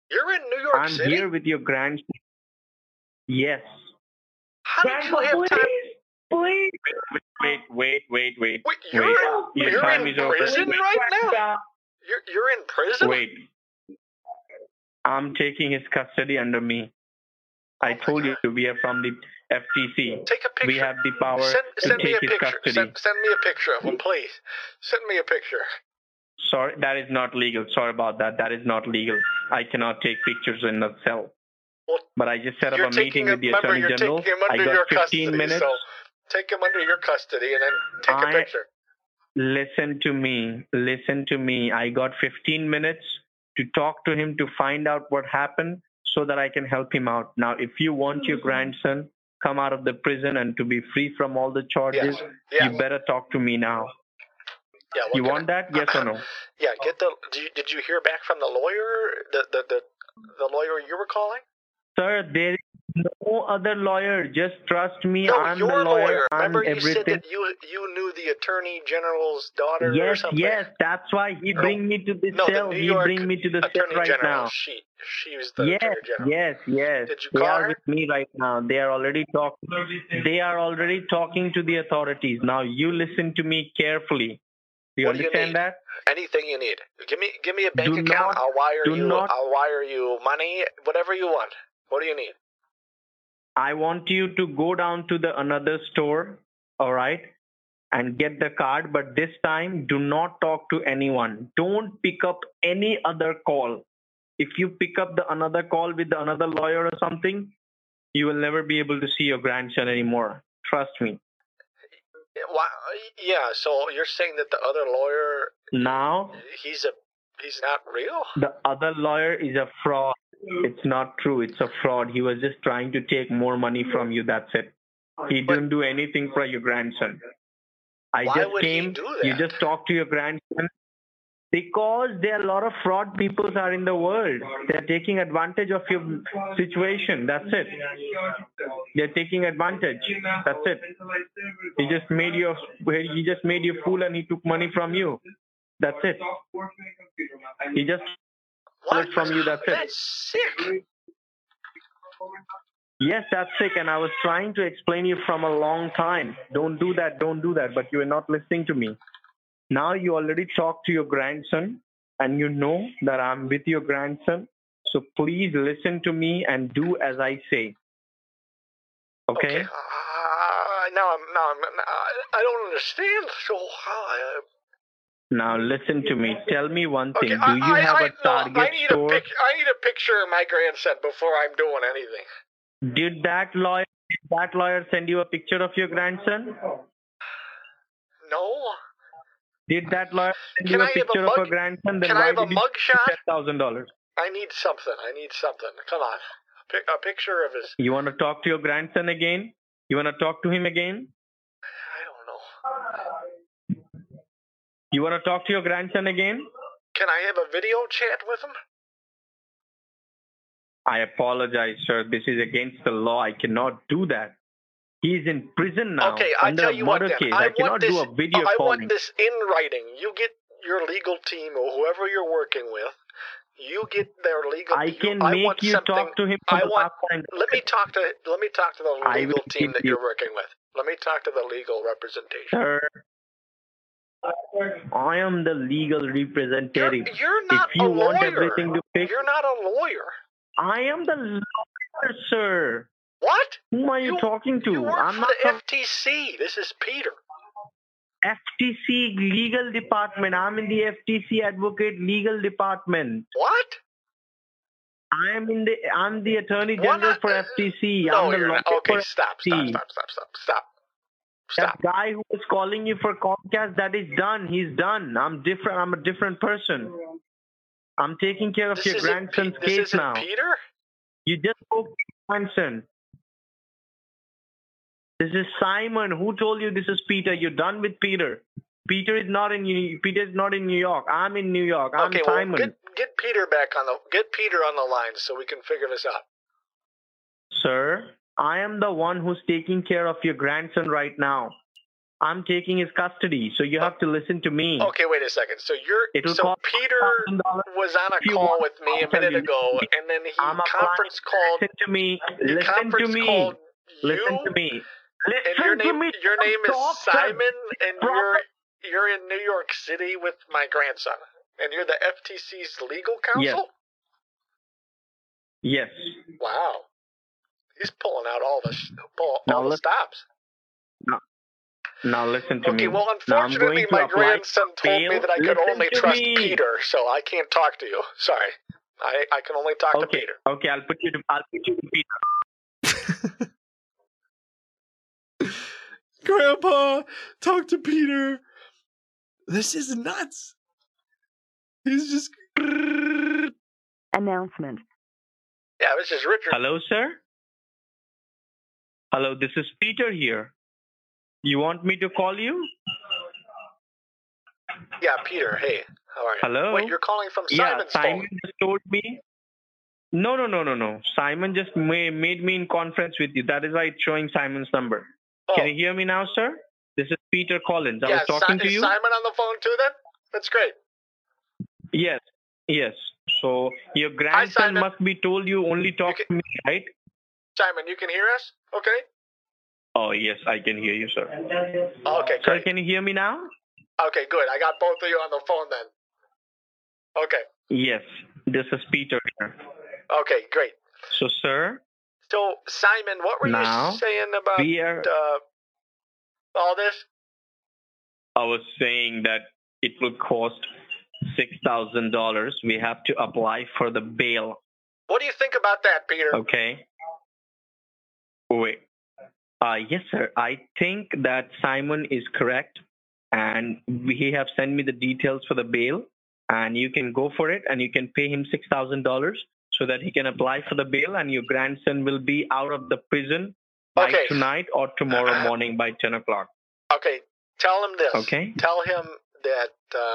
You're in New York I'm City? here with your grandson. Yes. How did you have time? Wait. Wait, you're in prison right now? You're in prison? Wait. I'm taking his custody under me. I told you we are from the FTC. Take a picture. We have the power send to me take a his picture. custody. Send me a picture of him, please. Send me a picture. Sorry, that is not legal. Sorry about that. That is not legal. I cannot take pictures in the cell. Well, but I just set up a meeting with the Attorney General. I got 15 minutes. So take him under your custody and then take a picture. Listen to me. I got 15 minutes to talk to him to find out what happened so that I can help him out. Now, if you want your grandson come out of the prison and to be free from all the charges, you better talk to me now. Yeah, you want that? Yes or no? Yeah. Did you hear back from the lawyer? The lawyer you were calling? Sir, there is no other lawyer. Just trust me. No, I'm your the lawyer. Remember I'm you said that you knew the Attorney General's daughter or something? Yes. That's why he bring me to the cell. He bring me to the cell right now. She was the Attorney General. Yes. Did you call her? They are with me right now. They are already talking. They are already talking to the authorities. Now you listen to me carefully. Do you understand that? Anything you need. Give me a bank account. I'll wire you money. Whatever you want. What do you need? I want you to go down to another store, all right, and get the card. But this time, do not talk to anyone. Don't pick up any other call. If you pick up another call with another lawyer or something, you will never be able to see your grandson anymore. Trust me. Yeah, so you're saying that the other lawyer... Now... He's not real? The other lawyer is a fraud. It's not true. It's a fraud. He was just trying to take more money from you. That's it. He didn't do anything for your grandson. Why would he do that? You just talked to your grandson. Because there are a lot of fraud people are in the world. They're taking advantage of your situation. That's it. They're taking advantage. That's it. He just made you a fool and he took money from you. That's it. He just took it from you. That's it. That's sick. Yes, that's sick. And I was trying to explain you from a long time. Don't do that. But you are not listening to me. Now you already talked to your grandson and you know that I'm with your grandson. So please listen to me and do as I say. Okay? Now I don't understand. So now listen to me. Tell me one thing. Do you have a Target store? I need a picture of my grandson before I'm doing anything. Did that lawyer send you a picture of your grandson? No. Did that lawyer send you a picture of a grandson? Can I have a mugshot? $10,000. I need something. Come on. A picture of his... You want to talk to your grandson again? You want to talk to him again? I don't know. You want to talk to your grandson again? Can I have a video chat with him? I apologize, sir. This is against the law. I cannot do that. He's in prison now. Okay, I tell you what then. I want this in writing. You get your legal team or whoever you're working with. You get their legal. I can make you talk to him. Let me talk to the legal team that you're working with. Let me talk to the legal representation. Sir, I am the legal representative. You're not a lawyer. Want everything to fix, you're not a lawyer. I am the lawyer, sir. What? Whom are you talking to? You work for the FTC. This is Peter. FTC legal department. I'm in the FTC advocate legal department. What? I'm the attorney general for FTC. I'm the lawyer for stop. That guy who was calling you for Comcast, that is done. He's done. I'm different. I'm a different person. I'm taking care of your grandson's case now. Peter? You just spoke to your grandson. This is Simon. Who told you this is Peter? You're done with Peter. Peter is not in New York. I'm in New York. I'm Simon. Well, get Peter on the line so we can figure this out. Sir, I am the one who's taking care of your grandson right now. I'm taking his custody, so you have to listen to me. Okay, wait a second. So It'll so cost Peter $1,000 was on a if you call want. with me a I'll tell minute you, ago, listen to me. and then he I'm a conference called. Listen to me. He Listen to conference me. called Listen you, to me. and Listen to me. your name is Talk, sir. Simon, and Proper- you're in New York City with my grandson, and you're the FTC's legal counsel. Yes. Wow, he's pulling out all the stops. Now listen to me. Okay, well, Now I'm unfortunately, going to my apply grandson told me bail. that I could Listen only to trust me. Peter, so I can't talk to you. Sorry, I can only talk to Okay. Peter. Okay, I'll put you to Peter. Grandpa, talk to Peter. This is nuts. He's just. Announcement. Yeah, this is Richard. Hello, sir. Hello, this is Peter here. You want me to call you? Yeah, Peter. Hey, how are you? Hello. Wait, you're calling from Yeah, Simon's Simon phone. just told me. No. Simon just made me in conference with you. That is why it's showing Simon's number. Oh. Can you hear me now, sir? This is Peter Collins. I Yeah, was talking to is you. Simon on the phone too then? That's great. Yes. So your grandson Simon. must be told you only talk to me, right? Simon, you can hear us? Okay. Oh, yes, I can hear you, sir. Okay, Sir, great. can you hear me now? Okay, good. I got both of you on the phone then. Okay. Yes, this is Peter here. Okay, great. So, sir, So, Simon, what were Now, you saying about we are. all this? I was saying that it will cost $6,000. We have to apply for the bail. What do you think about that, Peter? Okay. Wait. Yes, sir. I think that Simon is correct, and he have sent me the details for the bail, and you can go for it, and you can pay him $6,000 so that he can apply for the bail, and your grandson will be out of the prison by Okay. tonight or tomorrow morning by 10 o'clock. Okay, tell him this. Okay. Tell him that,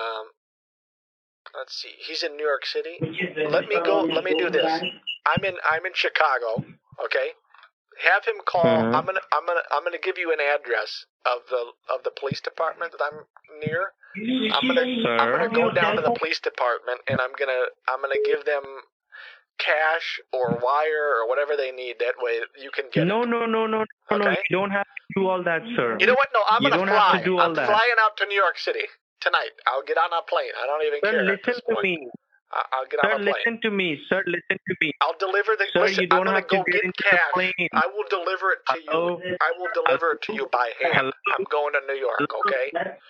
let's see, he's in New York City. Let me do this. I'm in Chicago, okay? Have him call. Mhm. I'm gonna give you an address of the police department that I'm near. I'm gonna go down to the police department and I'm gonna give them cash or wire or whatever they need. That way you can get No. it. No. Okay. You don't have to do all that, sir. You know what? No, I'm You gonna don't fly. have to do all I'm that. flying out to New York City tonight. I'll get on a plane. I don't even Sir, care. at listen this to point. me. I'll get Sir, on a plane. listen to me. Sir, listen to me. I'll deliver the. Sir, listen, you don't I'm gonna have to go get get into the cash. plane. I will deliver it to Hello? you. I will deliver it to you by hand. Hello? I'm going to New York. Okay.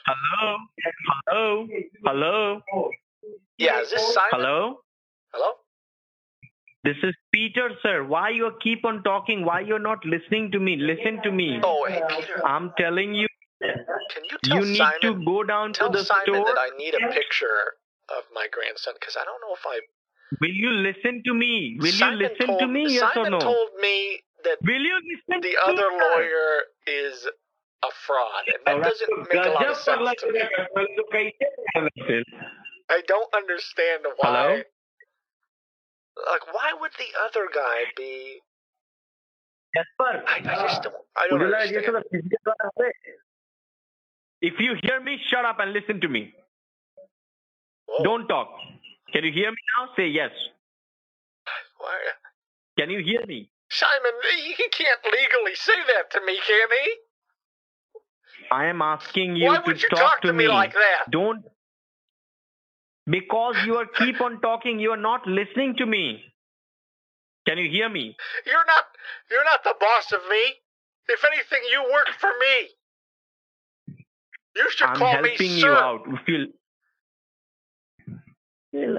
Hello? Yeah. Is this Simon? Hello? Hello? This is Peter, sir. Why you keep on talking? Why you're not listening to me? Listen to me. Oh, hey Peter. I'm telling you, Can you tell you need Simon? to go down to Tell the Simon store. that I need a picture of my grandson because I don't know if I. Will you listen to me? Will Simon you listen told, to me? Yes Simon or no? told me that Will you listen the to other me? lawyer is a fraud, and that doesn't make a lot of sense to me. I don't understand why. Hello? Like, why would the other guy be? I just don't. I don't understand. If you hear me, shut up and listen to me. Whoa. Don't talk. Can you hear me now? Say yes. Why? Can you hear me? Simon, he can't legally say that to me, can he? I am asking you Why to would you talk to me like that? Don't. Because you are keep on talking, you are not listening to me. Can you hear me? You're not the boss of me. If anything, you work for me. You should I'm call me helping sir. you out. If you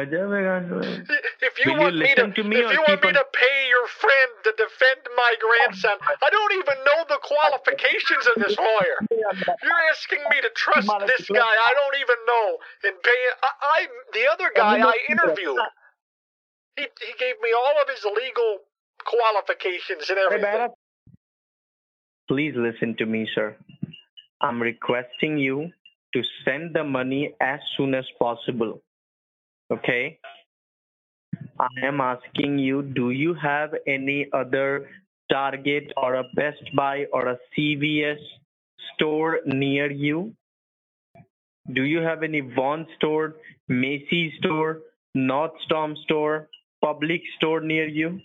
Will want you me listen to me if or you want keep me on- to pay your friend to defend my grandson, I don't even know the qualifications of this lawyer. You're asking me to trust this guy I don't even know and pay. The other guy I interviewed. He gave me all of his legal qualifications and everything. Please listen to me, sir. I'm requesting you to send the money as soon as possible. Okay? I am asking you, do you have any other Target or a Best Buy or a CVS store near you? Do you have any Vons store, Macy's store, Nordstrom store, Public store near you?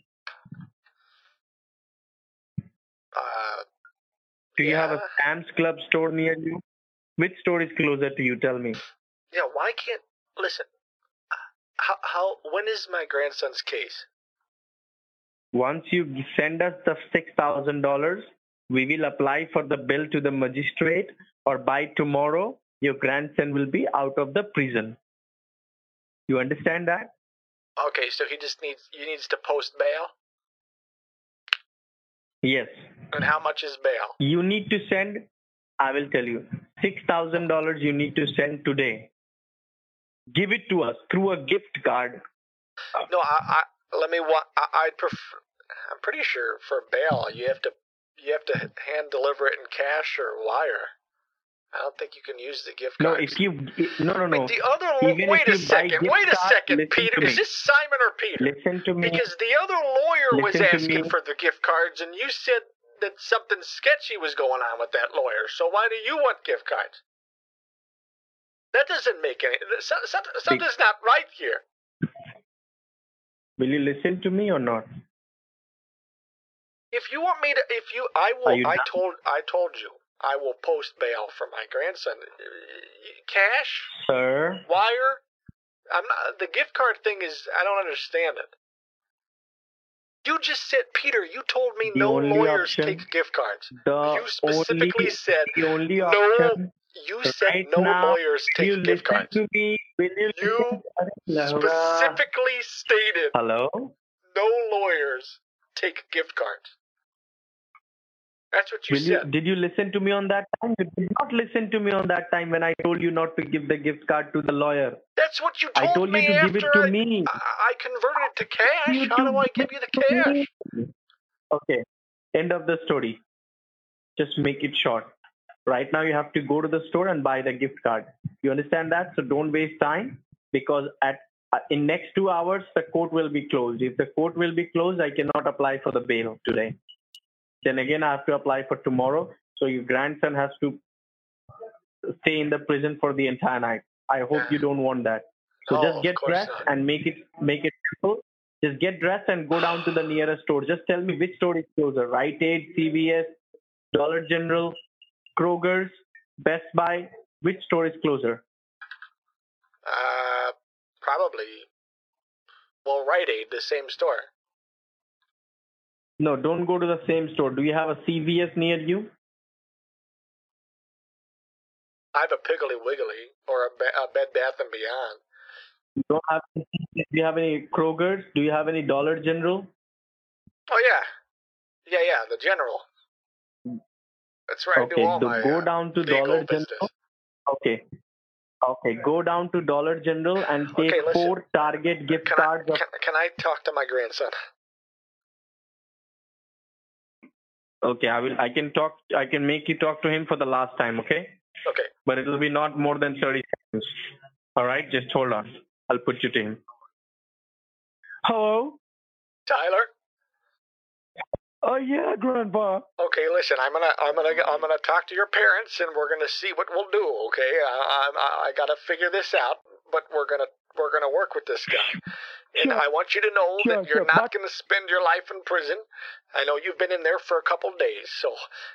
Do you have a Sam's Club store near you? Which store is closer to you? Tell me. Yeah, why can't... Listen, when is my grandson's case? Once you send us the $6,000, we will apply for the bill to the magistrate, or by tomorrow, your grandson will be out of the prison. You understand that? Okay, so he needs to post bail? Yes. And how much is bail? You need to send, I will tell you, $6,000 you need to send today. Give it to us through a gift card. No, I'd prefer, I'm pretty sure for bail you have to hand deliver it in cash or wire. I don't think you can use the gift card. No. Wait a second, Peter. Is this Simon or Peter? Listen to me. Because the other lawyer was asking for the gift cards, and you said that something sketchy was going on with that lawyer. So why do you want gift cards? That doesn't make any... Something's not right here. Will you listen to me or not? If you want me to... I told you. I will post bail for my grandson. Cash? Sir? Wire? The gift card thing is... I don't understand it. You just said, Peter, you told me no lawyers take gift cards. You specifically said no... You said no lawyers take gift cards. You specifically stated no lawyers take gift cards. That's what you said. Did you listen to me on that time? You did not listen to me on that time when I told you not to give the gift card to the lawyer. That's what you told me. I told you to give it to me. I converted it to cash. How do I give you the cash? Okay. End of the story. Just make it short. Right now you have to go to the store and buy the gift card. You understand that? So don't waste time, because in next 2 hours the court will be closed. If the court will be closed, I cannot apply for the bail today. Then again I have to apply for tomorrow. So your grandson has to stay in the prison for the entire night. I hope you don't want that. So just get dressed and make it simple. Just get dressed and go down to the nearest store. Just tell me which store is closer. Rite Aid, CVS, Dollar General, Kroger's, Best Buy. Which store is closer? Probably. Well, Rite Aid, the same store. No, don't go to the same store. Do you have a CVS near you? I have a Piggly Wiggly or a Bed Bath & Beyond. Do you have any Kroger's? Do you have any Dollar General? Oh, yeah. Yeah, the General. That's where I do all my go down to Dollar business. General. Okay, go down to Dollar General and take 4 Target gift cards. Can I talk to my grandson? Okay, I can make you talk to him for the last time, okay? Okay. But it will be not more than 30 seconds. All right, just hold on. I'll put you to him. Hello? Tyler? Oh yeah, Grandpa. Okay, listen, I'm gonna talk to your parents, and we're gonna see what we'll do. Okay, I gotta figure this out, but we're gonna work with this guy, and I want you to know that you're not gonna spend your life in prison. I know you've been in there for a couple days, so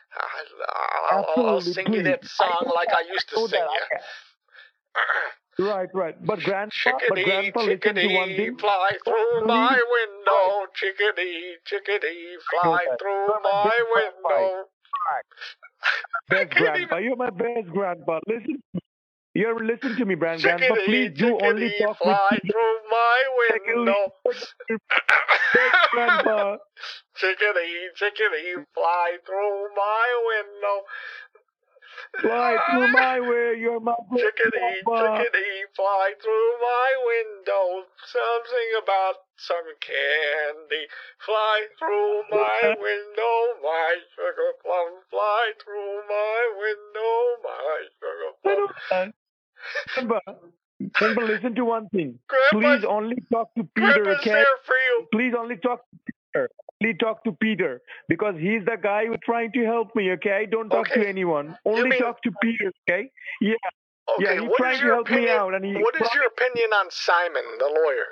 I'll sing you that song like I used to sing you. Right. But Grandpa, listen to one thing. Fly through my window, chickadee, chickadee, fly through my window. Best Grandpa, you're my best Grandpa. Listen to me, Grandpa. Please do only talk with fly through my window. Best Grandpa. Chickadee, chickadee, fly through my window. Fly through my way, you're my chickadee, chickadee, fly through my window. Something about some candy. Fly through my window, my sugar plum. Fly through my window, my sugar plum. Grandpa, listen to one thing. Grandpa, please only talk to Peter, Grandpa's okay? there for you. Please only talk to Peter. only talk to Peter because he's the guy who's trying to help me. Okay, don't talk to anyone. Only talk to Peter. Okay? Yeah. Okay. Yeah, he's What trying is to your help opinion? me out, and What is your opinion on Simon, the lawyer?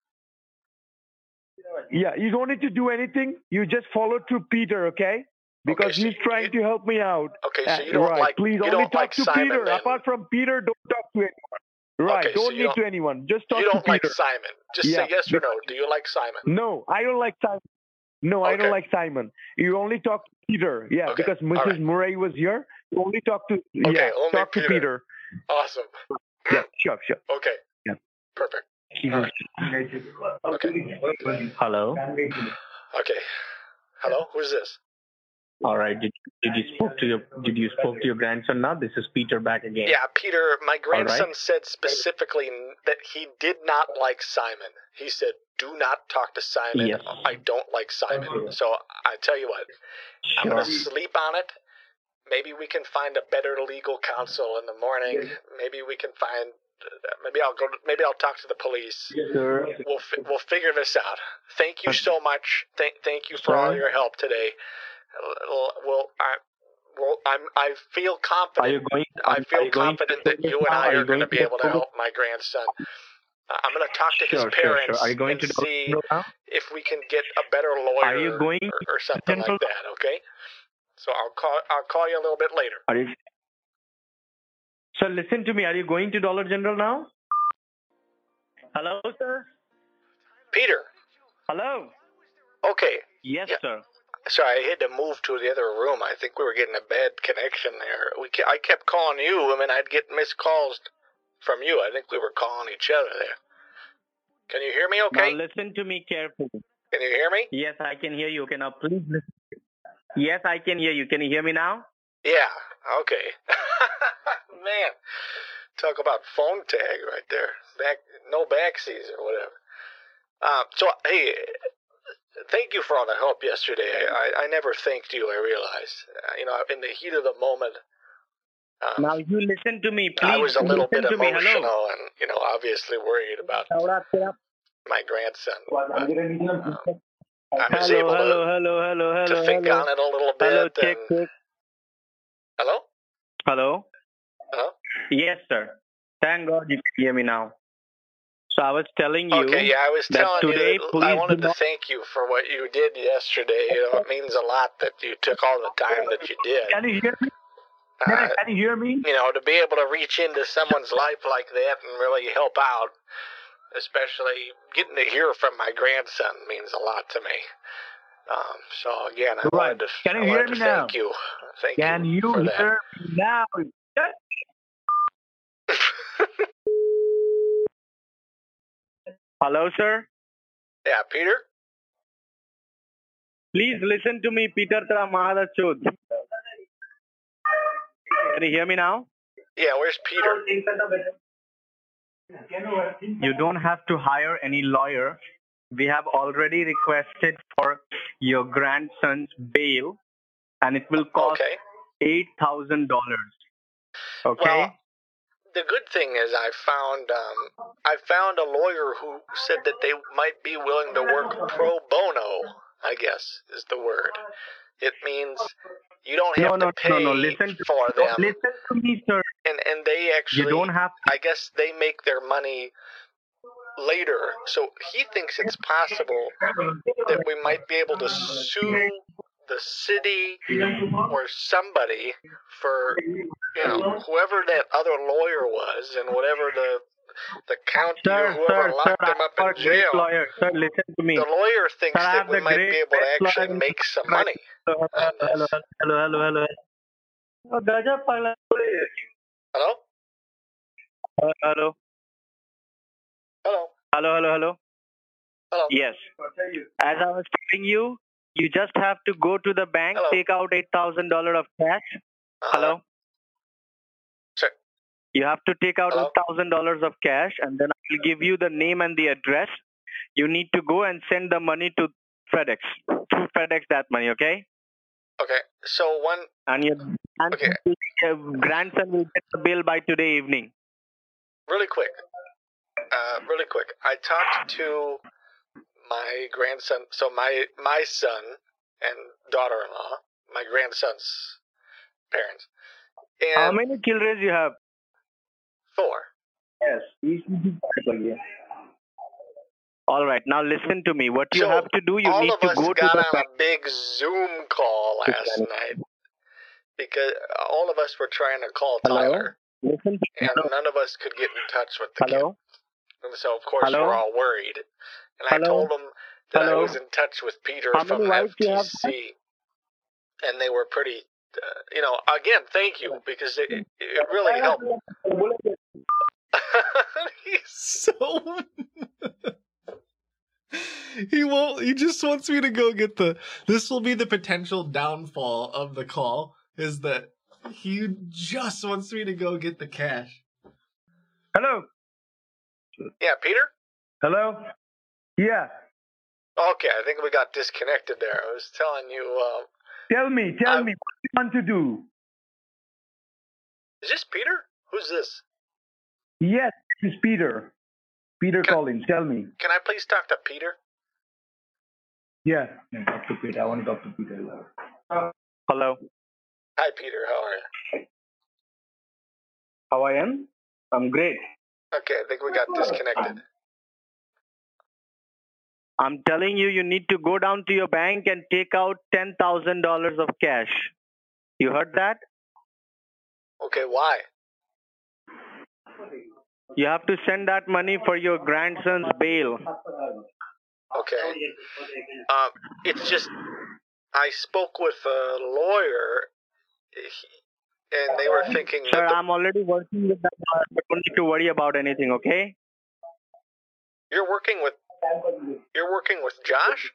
Yeah, you don't need to do anything. You just follow through Peter, okay? Because so he's trying to help me out. Okay, so you don't like. Please you only don't talk like to Simon. Peter. Then. Apart from Peter, don't talk to anyone. Right? Okay, so don't need to anyone. Just talk to Peter. You don't like Peter. Simon. Just say yes or no. Do you like Simon? No, I don't like Simon. No, I don't like Simon. You only talk to Peter. Yeah, because Mrs. Murray was here. You only talk to talk to Peter. Awesome. Yeah, sure. Okay. Yeah. Perfect. Right. Okay. Hello. Okay. Hello. Who's this? All right. Did you spoke to your grandson now? This is Peter back again. Yeah, Peter. My grandson said specifically that he did not like Simon. He said, "Do not talk to Simon. Yes. I don't like Simon." So I tell you what, I'm gonna sleep on it. Maybe we can find a better legal counsel in the morning. Maybe we can find. Maybe I'll talk to the police. Sure. We'll figure this out. Thank you so much. Thank you for all your help today. I feel confident. I feel confident that you and I are going to be able to help my grandson. I'm going to talk to his parents and see if we can get a better lawyer or something like that. Okay. So I'll call you a little bit later. Sir, listen to me. Are you going to Dollar General now? Hello, sir. Peter. Hello. Okay. Yes, sir. Sorry, I had to move to the other room. I think we were getting a bad connection there. I kept calling you, and then I'd get missed calls from you. I think we were calling each other there. Can you hear me okay? Now listen to me carefully. Can you hear me? Yes, I can hear you. Okay, now please listen. Yes, I can hear you. Can you hear me now? Yeah, okay. Man, talk about phone tag right there. No backsies or whatever. So, hey, thank you for all the help yesterday. I never thanked you, I realize. In the heat of the moment. Now you listen to me, please. I was a little bit emotional and, obviously worried about my grandson. I was able to think on it a little bit. Hello, check. Hello? Hello? Hello? Yes, sir. Thank God you can hear me now. So I was telling you. Okay, yeah, I was telling today, you that I wanted to thank you for what you did yesterday. It means a lot that you took all the time that you did. Can you hear me? Can you hear me? To be able to reach into someone's life like that and really help out, especially getting to hear from my grandson, means a lot to me. So again, I wanted to thank you. Thank you for that. Hear me now? Hello, sir. Yeah, Peter. Please listen to me, Peter. Tera mahara chod. Can you hear me now? Yeah, where's Peter? You don't have to hire any lawyer. We have already requested for your grandson's bail, and it will cost $8,000. Okay. Well, the good thing is I found a lawyer who said that they might be willing to work pro bono, I guess is the word. It means you don't have to pay for them. Listen to me, sir. And they actually, you don't have I guess they make their money later. So he thinks it's possible that we might be able to sue the city or somebody for, whoever that other lawyer was and whatever the county or whoever locked him up in jail. Sir, listen to me. The lawyer thinks that we might be able to actually make some money on this. Hello. Hello? Hello. Hello? Hello? Yes. As I was telling you, you just have to go to the bank, take out $8,000 of cash. Hello? Sir. You have to take out $8,000 of cash, and then I will give you the name and the address. You need to go and send the money to FedEx. Through FedEx that money, okay? Okay. So and your grandson will get the bill by today evening. Really quick. I talked to my grandson, so my son and daughter-in-law, my grandson's parents. And how many children you have? 4. Yes. All right. Now listen to me. What you have to do, you need to go to the... All of us got on a big Zoom call last night because all of us were trying to call Tyler. Listen to me. And none of us could get in touch with the kid. And so, of course, we're all worried. And I told them that I was in touch with Peter from FTC. And they were pretty, again, thank you, because it really helped. He's so... He just wants me to go get this will be the potential downfall of the call, is that he just wants me to go get the cash. Hello. Yeah, Peter? Hello? Yeah. Okay, I think we got disconnected there. I was telling you... Tell me, what do you want to do? Is this Peter? Who's this? Yes, this is Peter. Peter Collins, tell me. Can I please talk to Peter? Yeah. No, talk to Peter. I want to talk to Peter. Hello. Hi, Peter. How are you? How I am? I'm great. Okay, I think we got disconnected. I'm telling you, you need to go down to your bank and take out $10,000 of cash. You heard that? Okay, why? You have to send that money for your grandson's bail. Okay. It's just, I spoke with a lawyer, and they were thinking... Sir, I'm already working with that lawyer, but don't need to worry about anything, okay? You're working with Josh?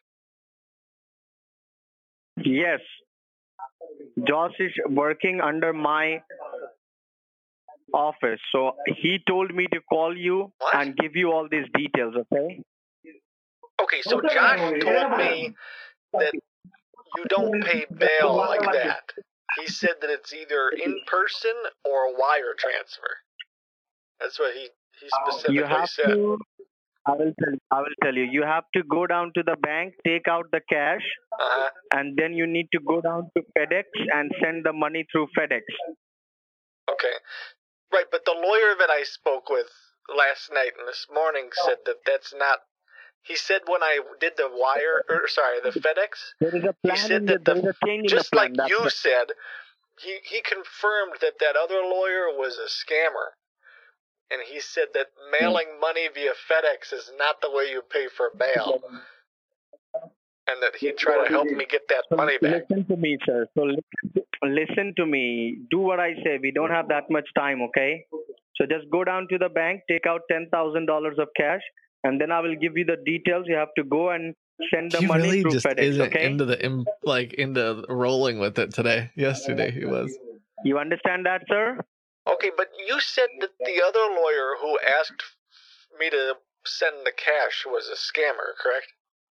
Yes. Josh is working under my office. So he told me to call you and give you all these details, okay? Okay, so Josh told me that you don't pay bail like that. He said that it's either in person or a wire transfer. That's what he specifically said. I will tell you. You have to go down to the bank, take out the cash, and then you need to go down to FedEx and send the money through FedEx. Okay. Right, but the lawyer that I spoke with last night and this morning said that that's not... He said when I did the the FedEx, he said that just like you said, he confirmed that other lawyer was a scammer. And he said that mailing money via FedEx is not the way you pay for bail. And that he'd try to help me get that money back. Listen to me, sir. So listen to me. Do what I say. We don't have that much time, okay? So just go down to the bank, take out $10,000 of cash, and then I will give you the details. You have to go and send the money really through just FedEx, isn't okay? into rolling with it today. Yesterday he was. You understand that, sir? Okay, but you said that the other lawyer who asked me to send the cash was a scammer, correct?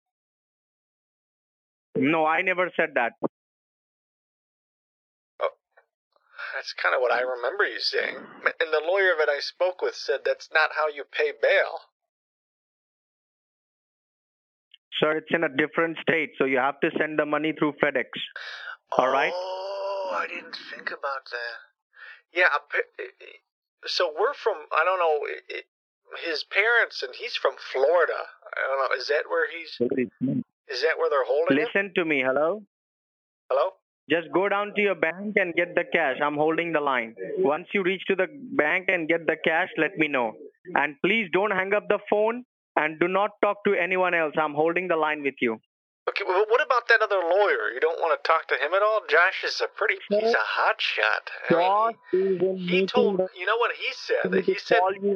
No, I never said that. Oh, that's kind of what I remember you saying. And the lawyer that I spoke with said that's not how you pay bail. Sir, it's in a different state, so you have to send the money through FedEx. All right? Oh, I didn't think about that. Yeah, so we're from, I don't know, his parents, and he's from Florida. I don't know, is that where they're holding him? Listen to me, hello? Hello? Just go down to your bank and get the cash. I'm holding the line. Once you reach to the bank and get the cash, let me know. And please don't hang up the phone and do not talk to anyone else. I'm holding the line with you. Okay, well, what about that other lawyer? You don't want to talk to him at all? Josh is he's a hot shot. He told, you know what he said? He said,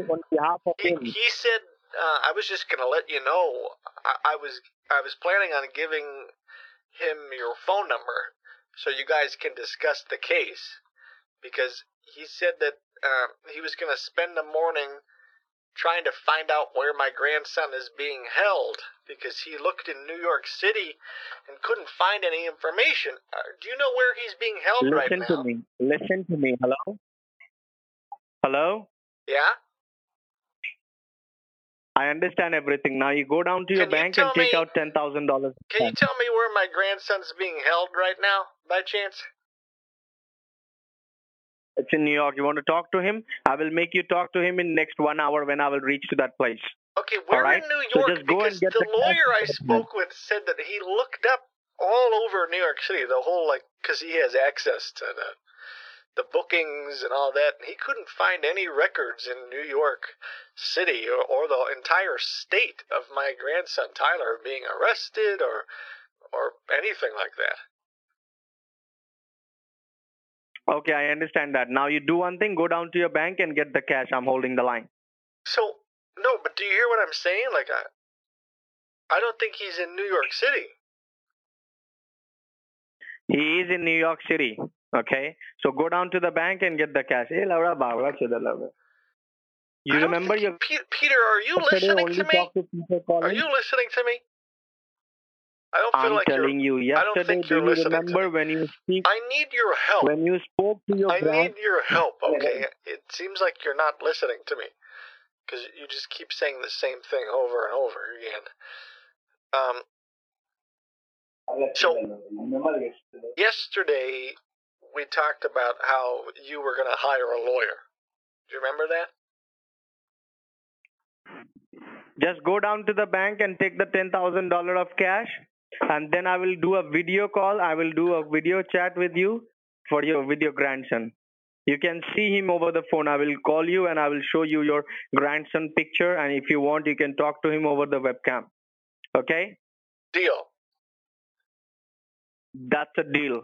I was just going to let you know, I was planning on giving him your phone number so you guys can discuss the case. Because he said that he was going to spend the morning trying to find out where my grandson is being held, because he looked in New York City and couldn't find any information. Do you know where he's being held right now? Listen to me. Hello? Hello? Yeah? I understand everything. Now you go down to your bank and take out $10,000. Can you tell me where my grandson's being held right now, by chance? It's in New York. You want to talk to him? I will make you talk to him in next 1 hour when I will reach to that place. Okay, we're in New York, so because the lawyer I spoke with said that he looked up all over New York City, the whole, because he has access to the bookings and all that, and he couldn't find any records in New York City or the entire state of my grandson Tyler being arrested or anything like that. Okay, I understand that. Now you do one thing, go down to your bank and get the cash. I'm holding the line. So, no, but do you hear what I'm saying? I don't think he's in New York City. He is in New York City. Okay, so go down to the bank and get the cash. You remember your Peter? Are you listening to me? Are you listening to me? I don't feel like telling you. Yesterday, I don't think you're listening. Remember when you speak? I need your help. When you spoke to your I need your help. Okay, it seems like you're not listening to me because you just keep saying the same thing over and over again. So yesterday we talked about how you were going to hire a lawyer. Do you remember that? Just go down to the bank and take the $10,000 of cash, and then I will do a video call. I will do a video chat with you with your grandson. You can see him over the phone. I will call you and I will show you your grandson picture, and if you want, you can talk to him over the webcam. Okay? Deal. That's a deal.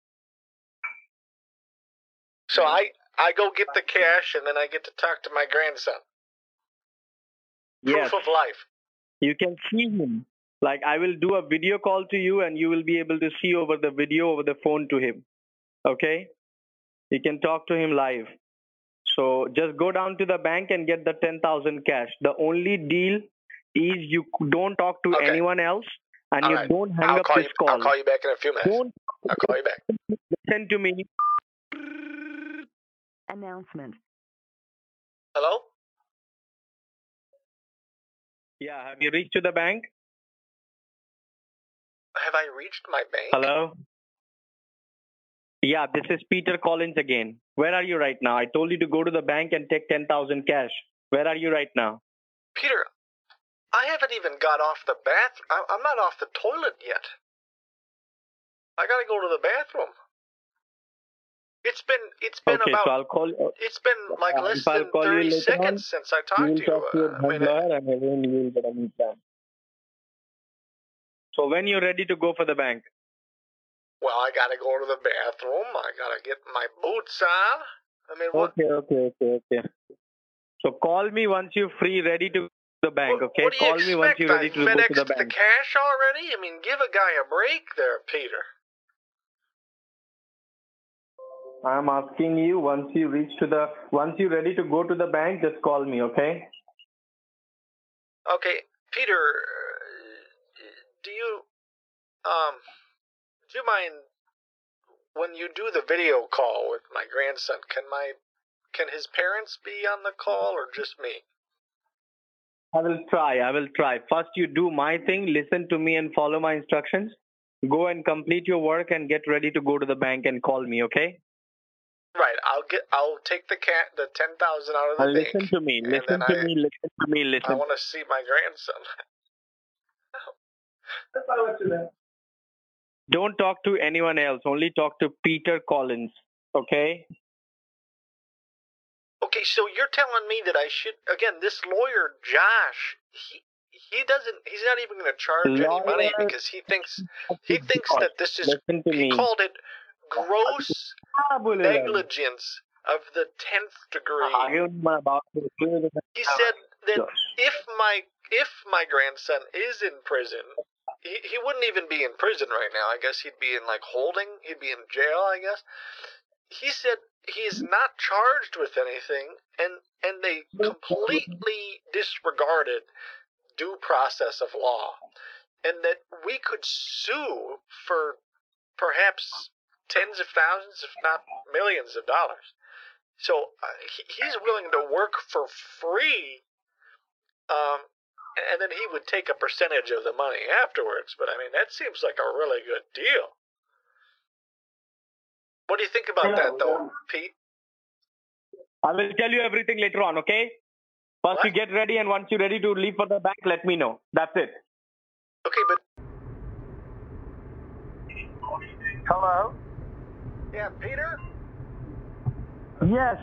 So I go get the cash and then I get to talk to my grandson. Yes. Proof of life. You can see him. I will do a video call to you and you will be able to see over the video over the phone to him. Okay? You can talk to him live. So just go down to the bank and get the 10,000 cash. The only deal is you don't talk to anyone else and all you right. don't hang up this call. I'll call you back in a few minutes. I'll call you back. Listen to me. Announcement. Hello? Yeah, have you reached to the bank? Have I reached my bank? Hello? Yeah, this is Peter Collins again. Where are you right now? I told you to go to the bank and take 10,000 cash. Where are you right now? Peter, I haven't even got off the bathroom. I'm not off the toilet yet. I gotta go to the bathroom. It's been okay, about. So I'll call you. It's been less than 30 seconds since I talked to you. So when you're ready to go for the bank? Well, I gotta go to the bathroom. I gotta get my boots on. I mean, what? Okay. So call me once you're free, ready to go to the bank. Okay? What do you call me once you're ready to go to the bank. the cash already? I mean, give a guy a break there, Peter. I'm asking you once you're ready to go to the bank, just call me, okay? Okay, Peter, do you mind when you do the video call with my grandson, can his parents be on the call or just me? I will try. First you do my thing, listen to me and follow my instructions. Go and complete your work and get ready to go to the bank and call me, okay? Right, I'll take the 10,000 out of the bank. Listen to me. I want to see my grandson. Don't talk to anyone else. Only talk to Peter Collins, okay? Okay, so you're telling me that I should, again, this lawyer, Josh, he's not even going to charge any money because he thinks that this is, he called it gross negligence of the 10th degree. He said that if my grandson is in prison, he wouldn't even be in prison right now. I guess he'd be in holding. He'd be in jail, I guess. He said he's not charged with anything, and they completely disregarded due process of law, and that we could sue for perhaps tens of thousands, if not millions of dollars. So he's willing to work for free and then he would take a percentage of the money afterwards. But I mean, that seems like a really good deal. What do you think about that, though, Pete? I will tell you everything later on, okay? Once you get ready and once you're ready to leave for the bank, let me know. That's it. Okay, but... Hello? Yeah, Peter? Yes.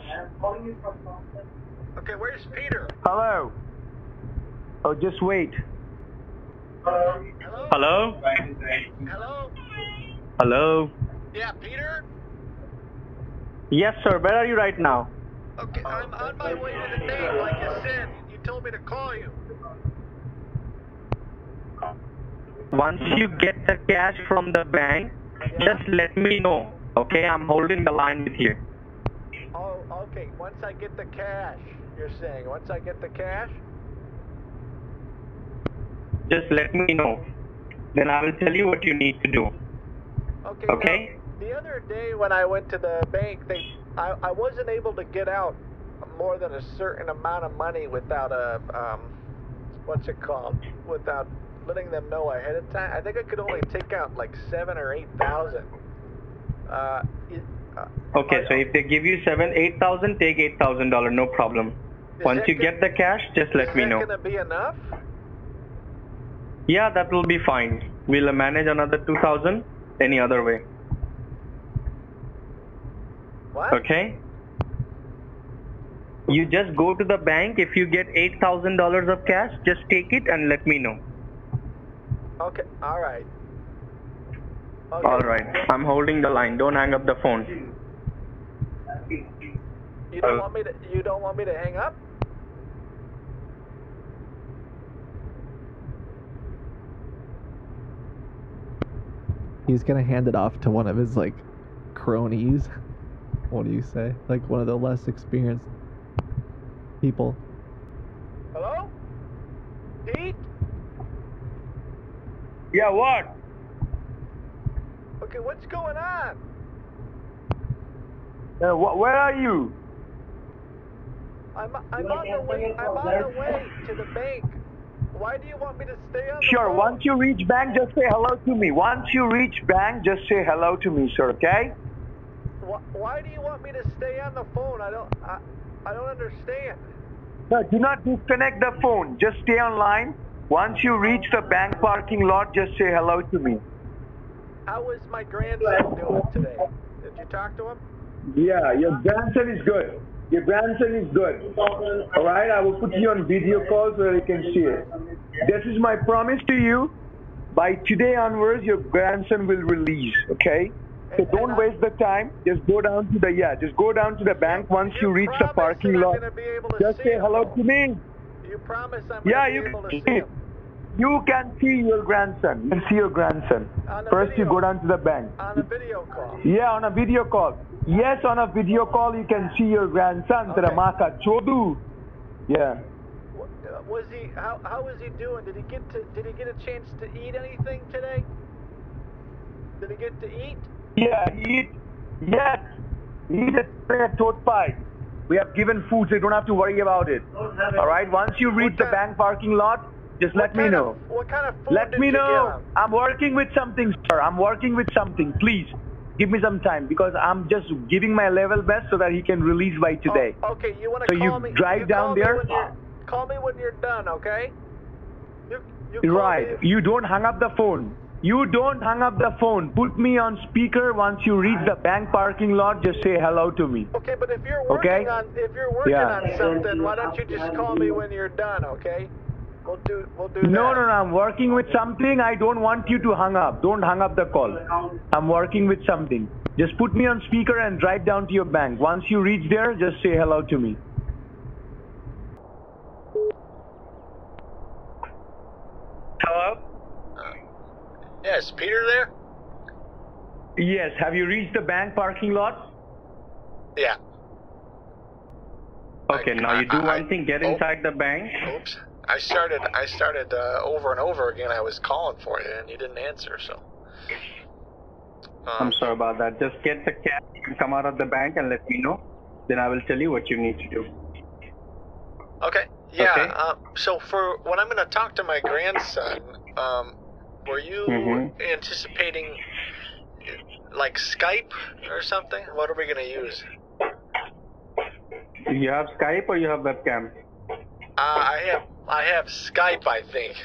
Okay, where's Peter? Hello? Oh, just wait. Hello? Hello? Hello? Hello? Yeah, Peter? Yes, sir. Where are you right now? Okay, I'm on my way to the bank, like you said. You told me to call you. Once you get the cash from the bank, just let me know. Okay, I'm holding the line with you. Oh, okay. Once I get the cash, you're saying. Once I get the cash? Just let me know. Then I will tell you what you need to do. Okay. Okay? Now, the other day when I went to the bank, I wasn't able to get out more than a certain amount of money without a, what's it called? Without letting them know ahead of time. I think I could only take out like 7,000 or 8,000. Okay, so if they give you $8,000, take $8,000, no problem. Once you get the cash, just let me know. Is that going to be enough? Yeah, that will be fine. We'll manage another 2,000 any other way. What? Okay? You just go to the bank. If you get $8,000 of cash, just take it and let me know. Okay, all right. Okay. All right. I'm holding the line. Don't hang up the phone. You don't want me to? You don't want me to hang up? He's gonna hand it off to one of his like cronies. What do you say? Like one of the less experienced people. Hello? Pete? Yeah, what? Okay, what's going on? Where are you? I'm on the way. I'm on the way to the bank. Why do you want me to stay on the Sure, phone? once you reach bank, just say hello to me. Once you reach bank, just say hello to me, sir, okay? Why do you want me to stay on the phone? I don't understand. No, do not disconnect the phone. Just stay online. Once you reach the bank parking lot, just say hello to me. How is my grandson doing today? Did you talk to him? Yeah, your grandson is good. Your grandson is good. All right, I will put you on video call so that you can see it. This is my promise to you. By today onwards, your grandson will release, okay? So don't waste the time. Just go down to the bank. Once you reach the parking lot, just say hello to me. You promise I'm going to be able to see him? You can see your grandson. You can see your grandson. First, you go down to the bank. On a video call? Yeah, on a video call. Yes, on a video call, you can see your grandson. Okay. Ramaka Chodu. Yeah. Was he? How was he doing? Did he get a chance to eat anything today? Did he get to eat? Yeah, eat. Yes. Eat a tote pie. We have given food, so you don't have to worry about it. All right. Once you reach the bank parking lot, just let me know. What kind of food Let did me you know. give him? I'm working with something, sir. I'm working with something. Please, give me some time because I'm just giving my level best so that he can release by today. Oh, okay, you want to So call me? you drive down there. Call me when you're done, okay? You call Right. me. You don't hang up the phone. You don't hang up the phone. Put me on speaker. Once you reach the bank parking lot, just say hello to me. Okay, but if you're working on something, why don't you just call me when you're done, okay? We'll do that. No, I'm working with something. I don't want you to hang up. Don't hang up the call. I'm working with something. Just put me on speaker and drive down to your bank. Once you reach there, just say hello to me. Hello? Yes, Peter there? Yes. Have you reached the bank parking lot? Yeah. Okay, now you do one thing. Get inside the bank. Oops. I started over and over again. I was calling for you, and you didn't answer, so. I'm sorry about that. Just get the cash and come out of the bank and let me know. Then I will tell you what you need to do. Okay. Yeah. Okay. So for when I'm going to talk to my grandson, were you anticipating like Skype or something? What are we going to use? You have Skype or you have webcam? I have Skype, I think.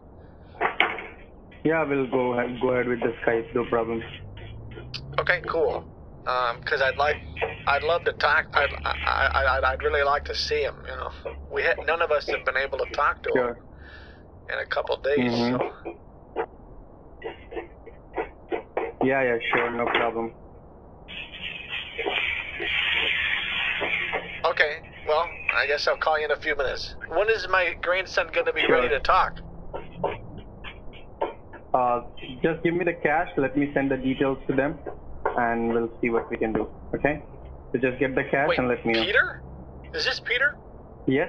Yeah, we'll go ahead with the Skype, no problem. Okay, cool. Because I'd love to talk. I'd really like to see him. You know, none of us have been able to talk to him in a couple of days. So. Yeah, sure, no problem. Okay, well, I guess I'll call you in a few minutes. When is my grandson going to be ready to talk? Just give me the cash, let me send the details to them, and we'll see what we can do, okay? So just get the cash and let me know. Peter? Is this Peter? Yes.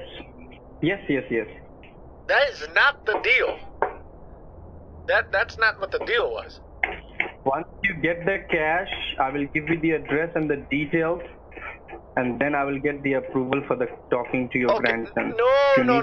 That is not the deal. That's not what the deal was. Once you get the cash, I will give you the address and the details, and then I will get the approval for the talking to your grandson. No.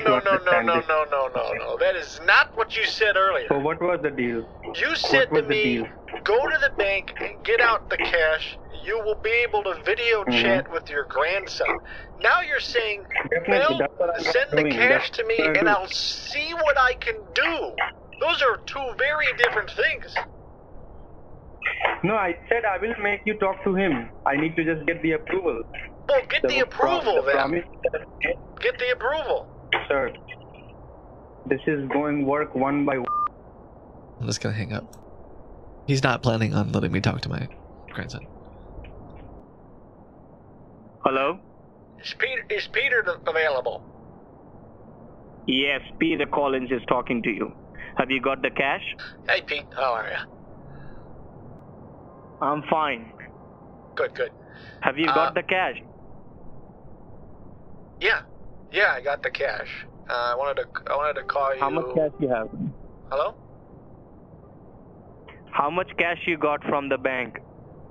That is not what you said earlier. So what was the deal? You said to me, go to the bank and get out the cash. You will be able to video chat with your grandson. Now you're saying, well, send the cash to me and I'll see what I can do. Those are two very different things. No, I said I will make you talk to him. I need to just get the approval. Well, get the approval then. Get the approval. Sir, this is going work one by one. I'm just gonna hang up. He's not planning on letting me talk to my grandson. Hello? Is Peter available? Yes, Peter Collins is talking to you. Have you got the cash? Hey, Pete. How are you? I'm fine. Good. Have you got the cash? Yeah, I got the cash. I wanted to call you. How much cash you have? Hello? How much cash you got from the bank?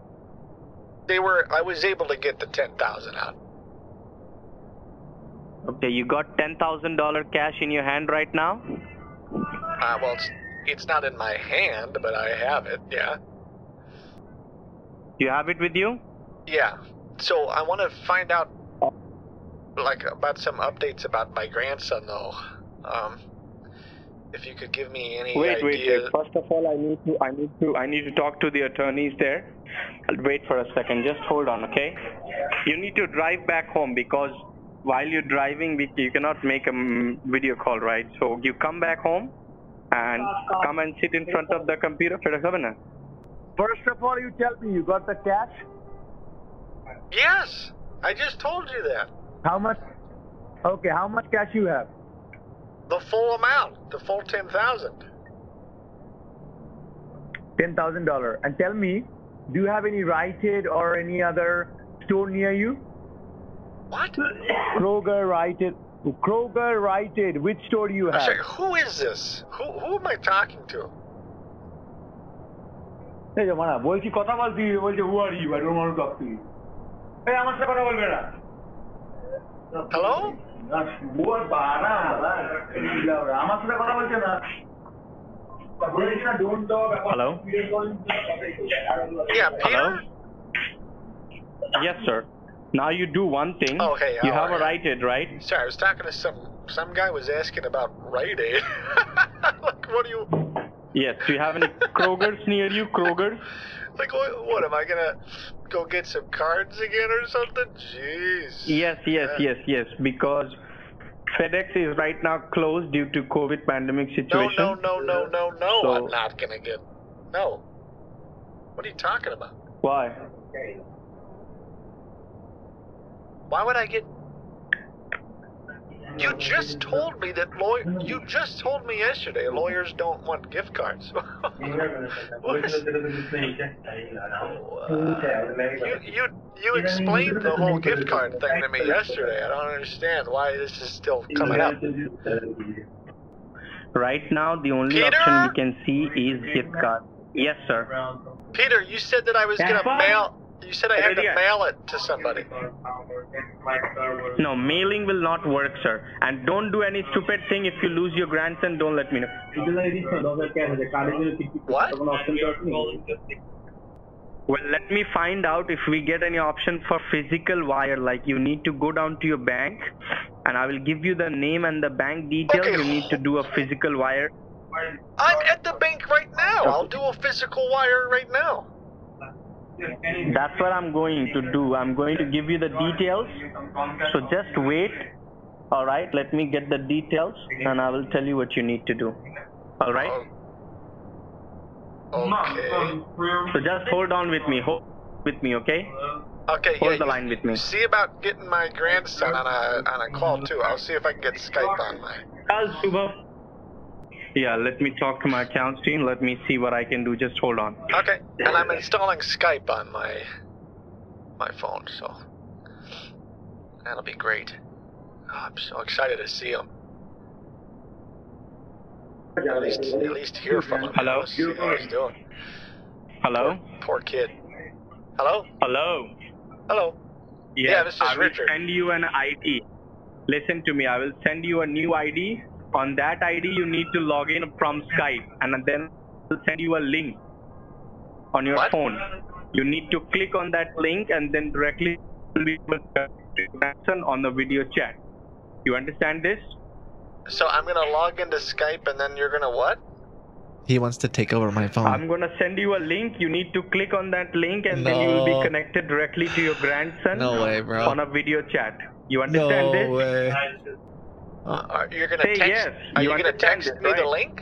I was able to get the $10,000 out. Okay, you got $10,000 cash in your hand right now? Well, it's not in my hand, but I have it. Yeah. You have it with you? Yeah. So I want to find out, about some updates about my grandson, though. If you could give me any idea. Wait. First of all, I need to talk to the attorneys there. Wait for a second. Just hold on, okay? You need to drive back home because while you're driving, you cannot make a video call, right? So you come back home and come and sit in front of the computer for the governor. First of all, you tell me you got the cash? Yes, I just told you that. How much? Okay, how much cash you have? The full amount, the full $10,000. $10,000. And tell me, do you have any Rite Aid or any other store near you? What? Kroger, Rite Aid. Which store do you have? Sorry, who is this? Who am I talking to? Hey, Jamana, বলছি কথা বলছি বলছে who are you? I don't want to talk to you. Hey, আমার সাথে কথা বলবে না. Hello? আমার সাথে কথা বলছে না. Hello? Yeah, Peter? Hello? Yes, sir. Now you do one thing. Oh, hey, you have a Rite Aid, right? Sorry, I was talking to some guy was asking about Rite Aid. Like, what do you... Yes. Do you have any Krogers near you? Krogers? Like, what am I gonna go get some cards again or something? Jeez. Yes. Because FedEx is right now closed due to COVID pandemic situation. No. So, I'm not gonna get... No. What are you talking about? Why? Why would I get... You just told me that You just told me yesterday lawyers don't want gift cards. You explained the whole gift card thing to me yesterday. I don't understand why this is still coming up. Right now, the only option we can see is gift card. Yes, sir. Peter, you said that I was gonna mail... You said I had to mail it to somebody. No, mailing will not work, sir. And don't do any stupid thing. If you lose your grandson, don't let me know. What? Well, let me find out if we get any option for physical wire, like you need to go down to your bank and I will give you the name and the bank details. Okay. You need to do a physical wire. I'm at the bank right now. I'll do a physical wire right now. That's what I'm going to do. I'm going to give you the details. So just wait. All right, let me get the details and I will tell you what you need to do. All right? Okay. So just hold on with me. Hold with me, okay? Okay, Hold the line with me. See about getting my grandson on a call too. I'll see if I can get Skype on my. Yeah, let me talk to my accounts team. Let me see what I can do. Just hold on. Okay, and I'm installing Skype on my phone, so that'll be great. Oh, I'm so excited to see him. At least hear from him. Hello? See how he's doing. Hello? Poor kid. Hello? Hello? Hello? Yes, Yeah, this is I will Richard. send you an ID. Listen to me. I will send you a new ID. On that ID, you need to log in from Skype, and then I'll send you a link on your What? phone. You need to click on that link, and then directly be on the video chat. You understand this? So I'm gonna log into Skype, and then you're gonna what? He wants to take over my phone. I'm gonna send you a link. You need to click on that link, and then you will be No. connected directly to your grandson No way, bro. on a video chat. You understand No this? way. You're gonna Say text? yes. Are You you gonna understand text this, me the right? link?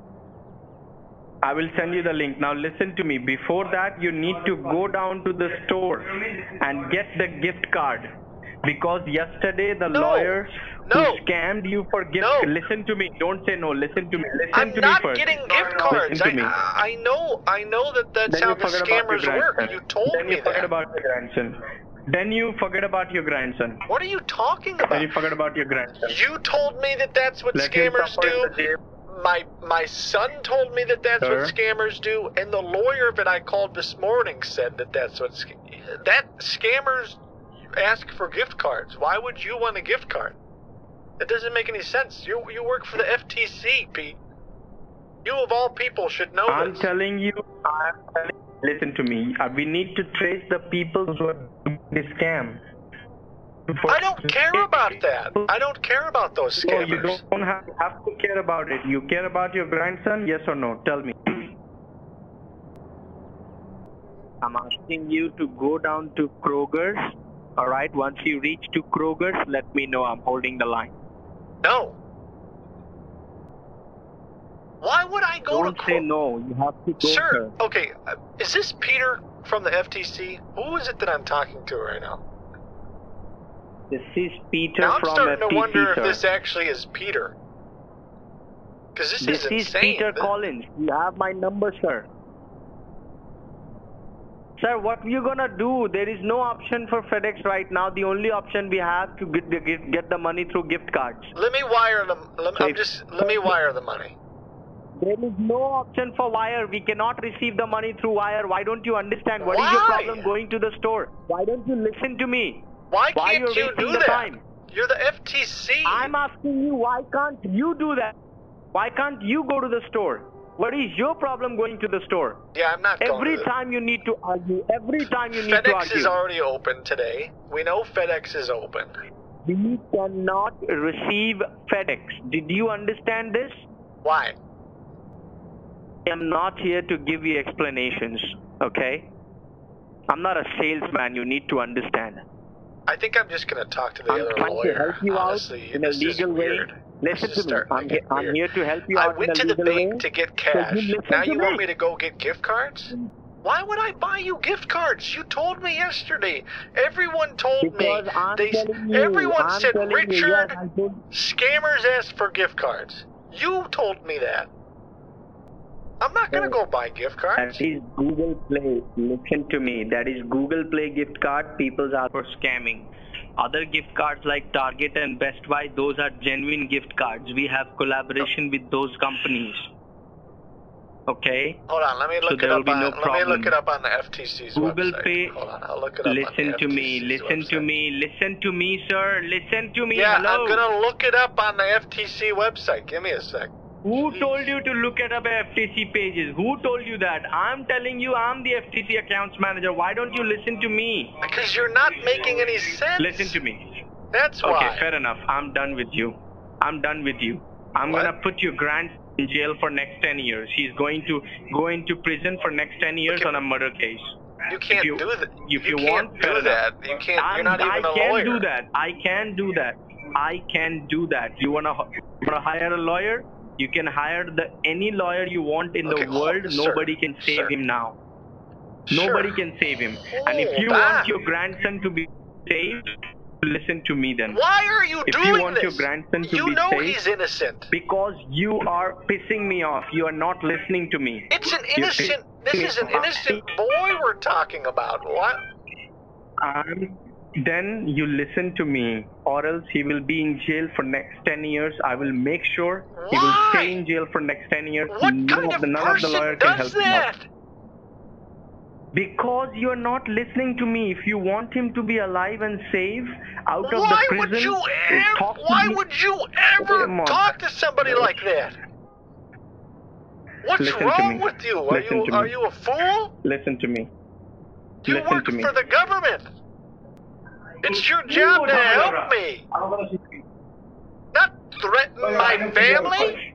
I will send you the link. Now listen to me. Before that, you need to go down to the store and get the gift card. Because yesterday the No. lawyers No. who scammed you for gift. No. Listen to me. Don't say no. Listen to me. Listen I'm to not me first. getting gift cards. Listen to me. I know that's Then how you the forget about your scammers work. grandson. You told Then me you forget that. about your grandson. Then you forget about your grandson. What are you talking Then you about? forget about your grandson. You told me that's what Let him scammers suffer in do. the jail. My son told me that's Sir? what scammers do, and the lawyer that I called this morning said that's what scammers ask for gift cards. Why would you want a gift card? It doesn't make any sense. You work for the FTC, Pete. You of all people should know I'm this. telling you, listen to me. We need to trace the people who are doing this scam. I don't care about that. I don't care about those No, you scammers. don't have to care about it. You care about your grandson? Yes or no? Tell me. I'm asking you to go down to Kroger's. All right. Once you reach to Kroger's, let me know. I'm holding the line. No. Why would I go Don't to say no. You have to go. Sir, okay, is this Peter from the FTC? Who is it that I'm talking to right now? This is Peter Now I'm from starting FTC, to wonder sir. if this actually is Peter. Because this This is is insane. Peter Collins. You have my number, sir. Sir, what you gonna do? There is no option for FedEx right now. The only option we have to get the money through gift cards. Let me wire them. Let me wire the money. There is no option for wire. We cannot receive the money through wire. Why don't you understand? What is your Why? problem going to the store? Why don't you listen to me? Why Why can't you're you wasting do the that? time? You're the FTC. I'm asking you, why can't you do that? Why can't you go to the store? What is your problem going to the store? Yeah, I'm not going Every to time you need to argue. Every time you need to FedEx argue. is already open today. We know FedEx is open. We cannot receive FedEx. Did you understand this? Why? I am not here to give you explanations, okay? I'm not a salesman. You need to understand. I think I'm just going to talk to the I'm other trying lawyer. to help you Honestly, out in a this is legal way. weird. Listen This is to me. starting to get I'm weird. here to help you I out in went a to the legal bank way. to get So cash. you listen Now to you want me. me to go get gift cards? Why would I buy you gift cards? You told me yesterday. Everyone told Because me. I'm telling you. Everyone I'm said, telling you, Richard, yes, I told you. scammers ask for gift cards. You told me that. I'm not going to go buy gift cards. That is Google Play. Listen to me. That is Google Play gift card. People are for scamming. Other gift cards like Target and Best Buy, those are genuine gift cards. We have collaboration with those companies. Okay? Hold on, let me look it up on the FTC's Google website. Pay. Hold on, I'll look it up Listen to me, listen to me, listen to me, sir. Listen to me. Yeah, Hello. I'm gonna look it up on the FTC website. Give me a sec. Who told you to look at FTC pages? Who told you that? I'm telling you, I'm the FTC accounts manager. Why don't you listen to me? Because you're not making any sense. Listen to me. That's why. Okay, fair enough. I'm done with you. I'm done with you. I'm What? gonna put your grandson in jail for next 10 years. He's going to go into prison for next 10 years on a murder case. You can't If you- do that. if you can't want, fair do that. enough. You can't. You're not even a I lawyer. can do that. I can do that. I can do that. You wanna hire a lawyer? You can hire any lawyer you want in Okay, the world. sir, Nobody can save sir. him now. Sure. Nobody can save him. And if you Hold on. want your grandson to be saved, listen to me then. Why are you If doing you want this? your grandson to you be know saved, he's innocent. because you are pissing me off. You are not listening to me. It's an innocent. This is an innocent boy we're talking about. What? Then you listen to me, or else he will be in jail for next 10 years. I will make sure he will Why? stay in jail for next 10 years. What kind of none of the person lawyer can does help him out. that? Because you are not listening to me. If you want him to be alive and safe out of Why the prison, would you talk ever? to Why me. would you Come ever on. talk to somebody like that? What's Listen to wrong me. with you? Listen to Are me. you a fool? Listen to me. You Listen work to me. for the government. It's your job to help me, not threaten my family.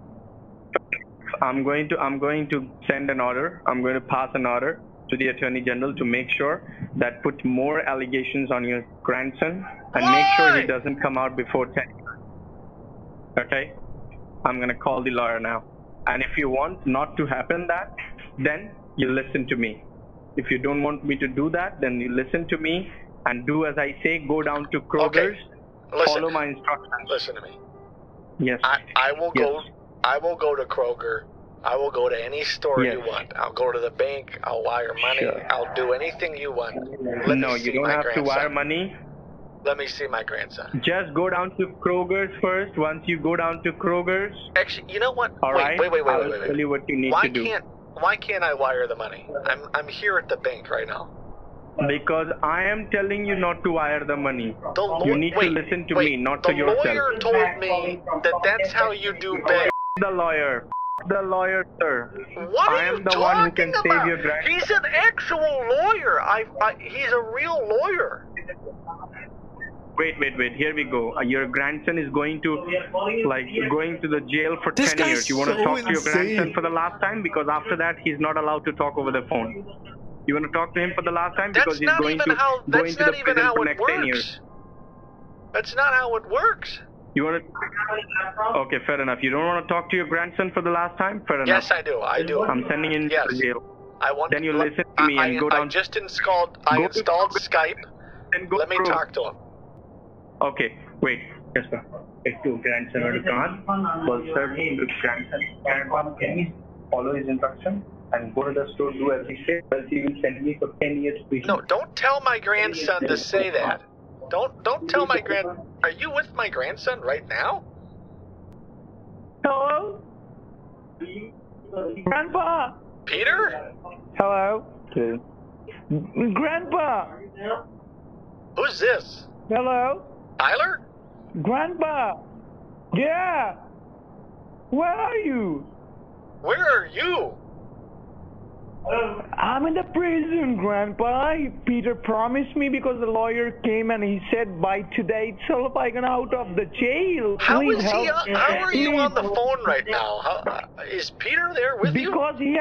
I'm going to send an order. I'm going to pass an order to the Attorney General to make sure that put more allegations on your grandson and make sure Why? he doesn't come out before 10 years. Okay? I'm going to call the lawyer now. And if you want not to happen that, then you listen to me. If you don't want me to do that, then you listen to me and do as I say. Go down to Kroger's. Listen. Follow my instructions. Listen to me. Yes. I will Yes. go. I will go to Kroger. I will go to any store Yes. you want. I'll go to the bank. I'll wire money. Sure. I'll do anything you want. Let No, me see you don't my have to grandson. wire money. Let me see my grandson. Just go down to Kroger's first. Once you go down to Kroger's, Actually, you know what? all right, Wait. I'll tell you what you need to do. Why can't I wire the money? I'm here at the bank right now. Because I am telling you not to wire the money. You need to Wait, listen to wait, me, not to The yourself. lawyer told me that that's how you do bank. The lawyer. The lawyer, sir. What are I am you the one who talking can save about? your grandson. He's an actual lawyer. He's a real lawyer. Wait. Here we go. Your grandson is going to the jail for This 10 guy's years. You want to so talk to your insane. grandson for the last time? Because after that, he's not allowed to talk over the phone. You want to talk to him for the last time? Because That's he's not going even to how. go That's into not the even prison how for it next 10 years. works. That's not how it works. You want to? Okay, fair enough. You don't want to talk to your grandson for the last time? Fair enough. Yes, I do. I do. I'm sending him Yes. to jail. I want. Then you listen to me and go down. I just installed. I Go to- installed Skype. Then go Let me through. talk to him. Okay, wait. Yes, sir. If your grandson or can't, well, sir, if grandson can follow his instruction and go to the store, do as he says, else he will send me for 10 years prison. No, don't tell my grandson to say that. Don't tell my grand. Are you with my grandson right now? Hello? Grandpa? Peter? Hello? Grandpa? Who's this? Hello? Tyler? Grandpa? Yeah. Where are you? Where are you? I'm in the prison, Grandpa. Peter promised me because the lawyer came and he said by today itself I can out of the jail. How Please is he? help. How are you Please. on the phone right now? Is Peter there with you? Because he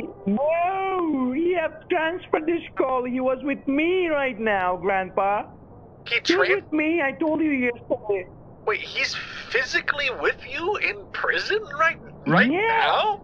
have transferred this call. He was with me right now, Grandpa. He He was with me. I told you yesterday. Wait, he's physically with you in prison right Yeah. now?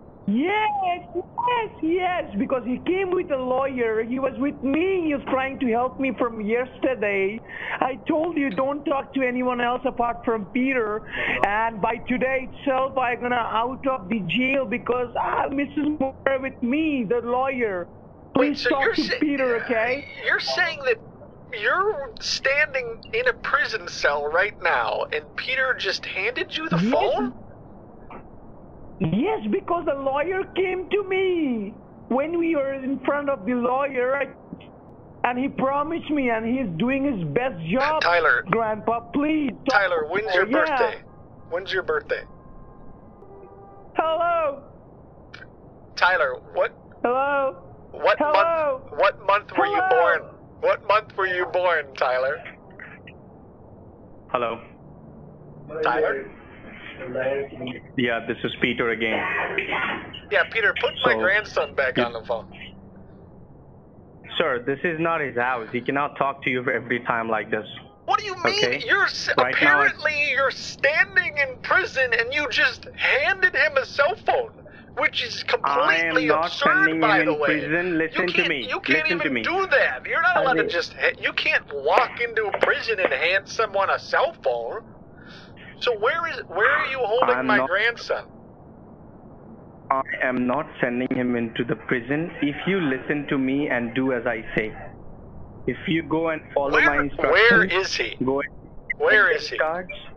Yes, because he came with a lawyer. He was with me. He was trying to help me from yesterday. I told you don't talk to anyone else apart from Peter. And by today itself, I'm gonna out of the jail because Mrs. Moore with me, the lawyer. Please so talk you're to Peter, okay? You're saying that you're standing in a prison cell right now, and Peter just handed you the Yes. phone? Yes, because the lawyer came to me when we were in front of the lawyer, and he promised me, and he's doing his best job. Tyler. Grandpa, please. Tyler, when's your birthday? When's your birthday? Hello. Tyler, what? Hello. What Hello. month? What month were you born? What month were you born, Tyler? Hello. Tyler? Yeah, this is Peter again. Yeah, Peter, put my grandson back on the phone. Sir, this is not his house. He cannot talk to you every time like this. What do you mean? Okay. You're Right apparently you're standing in prison and you just handed him a cell phone, which is completely absurd, by the way. Prison. Listen to me. You can't Listen to even me. do that. You're not allowed to just. You can't walk into a prison and hand someone a cell phone. So where are you holding my grandson? I am not sending him into the prison if you listen to me and do as I say. If you go and follow my instructions. Where is he? Go Where is he?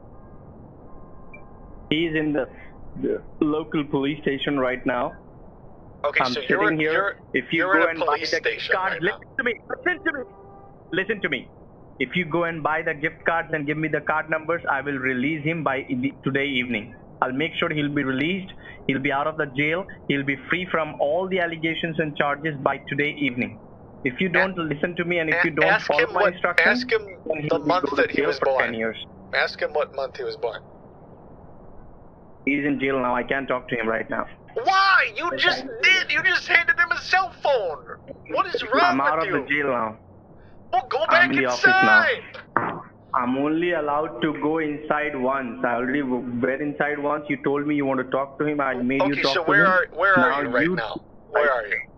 He's in the local police station right now. Okay, I'm so sitting here. If you you're go in a and buy police the station card, right now. Listen to me. If you go and buy the gift cards and give me the card numbers, I will release him by today evening. I'll make sure he'll be released. He'll be out of the jail. He'll be free from all the allegations and charges by today evening. If you don't listen to me and if you don't follow my instructions, ask him the month that he was born. 10 years. Ask him what month he was born. He's in jail now. I can't talk to him right now. Why? You just did. You just handed him a cell phone. What is wrong I'm out with of you? the jail now. Well, go back I'm in the office inside. now. I'm only allowed to go inside once. I already went inside once. You told me you want to talk to him. I made you talk to him. Okay, so where are you right now? Where are you?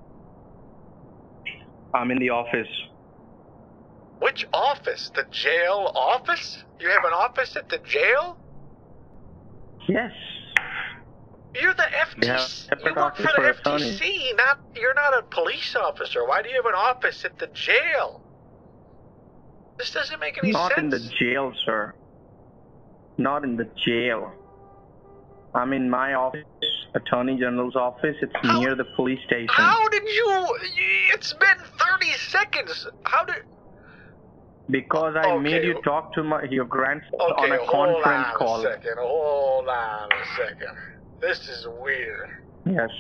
I'm in the office. Which office? The jail office? You have an office at the jail? Yes. You're the FTC. You work for the FTC. You're not a police officer. Why do you have an office at the jail? This doesn't make any sense. Not in the jail, sir. Not in the jail. I'm in my office, Attorney General's office. It's near the police station. How did you... It's been 30 seconds. How did... Because I made you talk to your grandson on a conference call. Hold on a second. This is weird. Yes.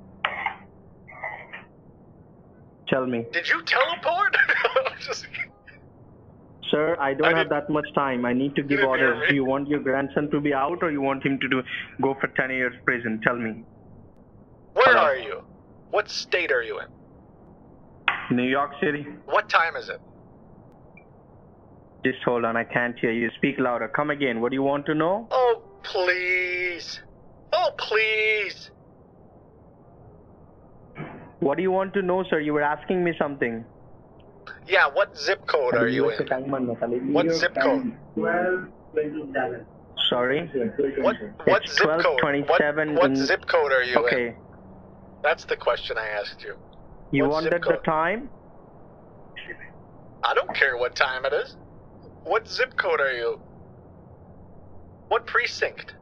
Tell me. Did you teleport? Sir, I don't have that much time. I need to give orders. Do you want your grandson to be out or you want him to go for 10 years prison? Tell me. Where are you? What state are you in? New York City. What time is it? Just hold on. I can't hear you. Speak louder. Come again. What do you want to know? Oh, please. Oh, please. What do you want to know, sir? You were asking me something. Yeah, what zip code are you in? What zip code? Sorry? What zip code? What zip code are you in? Okay. That's the question I asked you. You wanted the time? I don't care what time it is. What zip code are you? What precinct?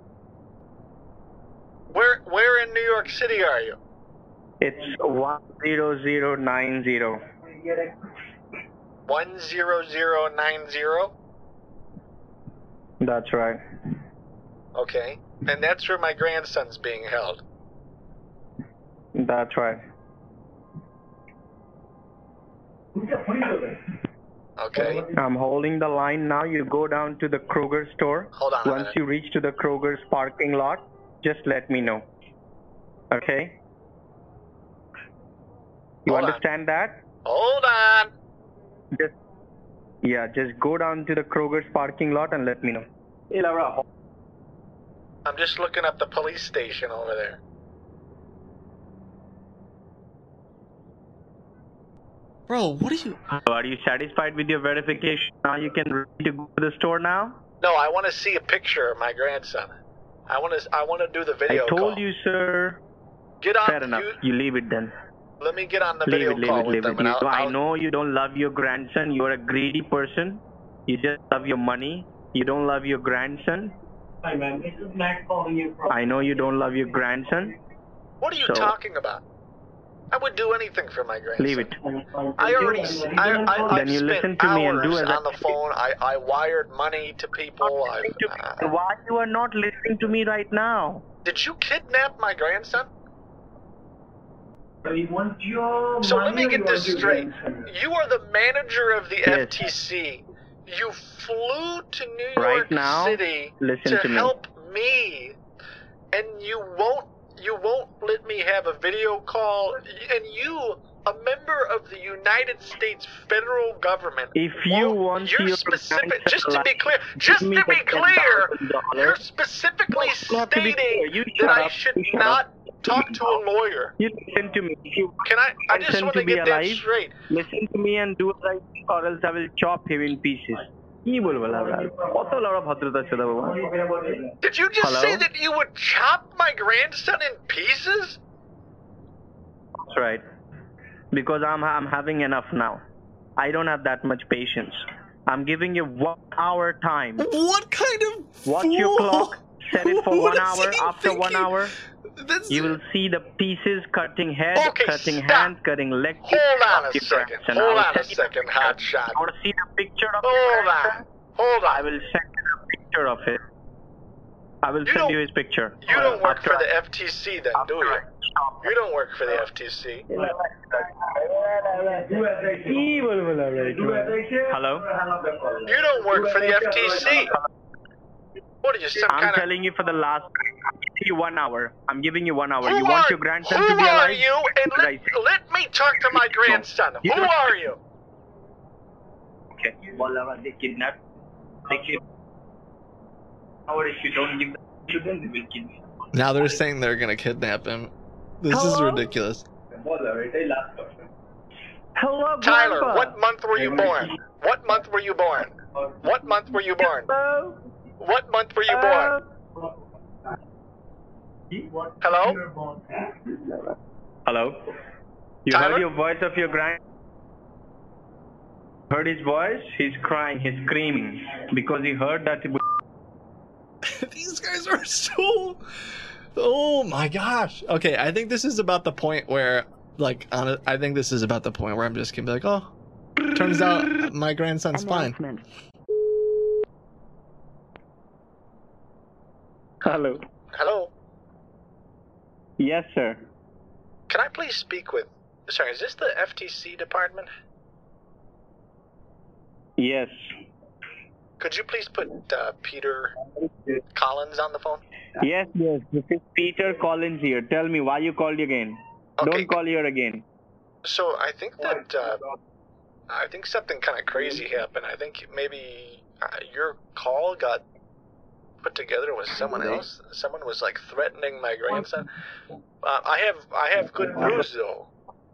Where in New York City are you? It's 10090. 10090? That's right. Okay. And that's where my grandson's being held. That's right. Okay. I'm holding the line now. You go down to the Kroger store. Hold on. Once you reach to the Kroger's parking lot, just let me know. Okay? You understand that? Hold on. Just go down to the Kroger's parking lot and let me know. I'm just looking up the police station over there. Bro, what are you... Are you satisfied with your verification? Now you can ready to go to the store now? No, I want to see a picture of my grandson. I want to do the video call. I told you, sir. Get on. Fair enough. You leave it then. Let me get on the video call with them. I know you don't love your grandson. You're a greedy person. You just love your money. You don't love your grandson. Hi, man. This is Max calling you from... I know you don't love your grandson. What are you talking about? I would do anything for my grandson. Leave it. Then you listen to me and do as on the phone. I wired money to people. Why you are not listening to me right now? Did you kidnap my grandson? So let me get this straight. You are the manager of the FTC. You flew to New York City to help me, and you won't let me have a video call. And you, a member of the United States federal government, if you want you're specific. Just to be clear, you're specifically stating that I should not talk to a lawyer. You listen to me. I just want to get that straight. Listen to me and do right, or else I will chop him in pieces. Did you just say that you would chop my grandson in pieces? That's right. Because I'm having enough now. I don't have that much patience. I'm giving you 1 hour time. What kind of Watch your clock. Set it for 1 hour. After 1 hour, you will see the pieces cutting head, cutting hands, cutting legs. Hold on a second. Hotshot. I want to see the picture of Hold on. I will send you the picture of it. I will send you his picture. You don't work for the FTC then, do you? You don't work for the FTC. Hello? You don't work for the FTC. What are you, I'm telling you for the last... I'm giving you 1 hour. I'm giving you 1 hour. You want your grandson to be alive? Who are you? And let me talk to my grandson. Who are you? Okay. They kidnap. If you don't give them children, they will kill you. Now they're saying they're gonna kidnap him. This is ridiculous. Hello, Tyler, Grandpa. what month were you born? What month were you born? What month were you born? What month were you born? Hello? Hello? You Tyler? heard your voice of your grand... Heard his voice? He's crying, he's screaming. Because he heard that... These guys are so... Oh my gosh. Okay, I think this is about the point where, like, I think this is about the point where I'm just gonna be like, oh, turns out my grandson's fine. Hello. Hello? Yes, sir. Can I please speak with... Sorry, is this the FTC department? Yes. Could you please put Peter Collins on the phone? Yes. This is Peter Collins here. Tell me why you called again. Okay. Don't call here again. So I think that... I think something kind of crazy happened. I think maybe your call got put together with someone else. Someone was like threatening my grandson. I have good news though.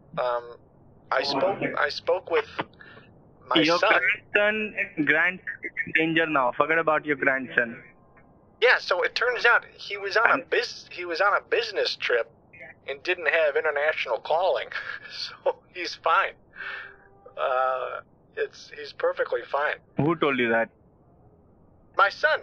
I spoke with my your son. Grandson is in danger now. Forget about your grandson. Yeah, so it turns out he was on a business trip and didn't have international calling, so he's fine. He's perfectly fine. Who told you that? My son.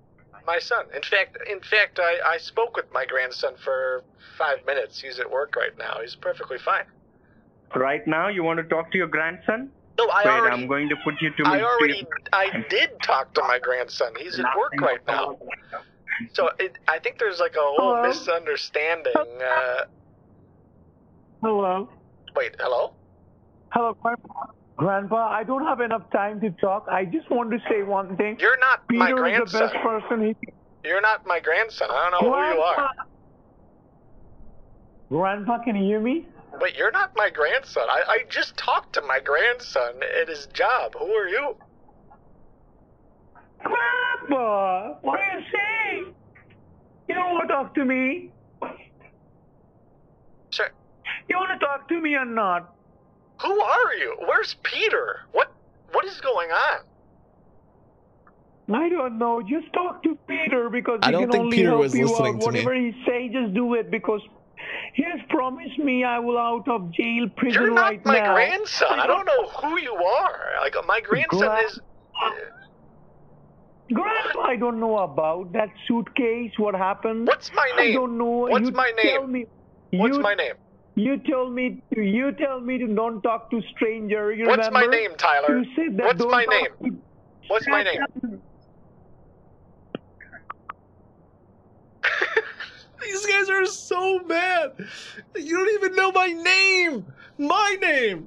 In fact, I spoke with my grandson for 5 minutes. He's at work right now. He's perfectly fine. Right now, you want to talk to your grandson? No, I'm going to put you to me. I did talk to my grandson. He's at work right now. So I think there's like a whole misunderstanding. Hello. Wait, hello? Hello, Grandpa. I don't have enough time to talk. I just want to say one thing. You're not my grandson. Peter is the best person. You're not my grandson. I don't know who you are. Grandpa, can you hear me? Wait, you're not my grandson. I just talked to my grandson at his job. Who are you? Grandpa, what are you saying? You don't want to talk to me? Sir. You want to talk to me or not? Who are you? Where's Peter? What is going on? I don't know. Just talk to Peter because I he don't can think only Peter help was you listening out. to me. Whatever he say, just do it because he has promised me I will out of jail, prison You're not right my now. grandson. I don't know who you are. Like my grandson is. Grandpa, I don't know about that suitcase. What happened? What's my name? I don't know. What's you my name? Tell me. What's my name? You tell me to don't talk to stranger. You What's remember? my name, Tyler? You said that. What's don't my talk name? to- What's my name? These guys are so mad. You don't even know my name. My name.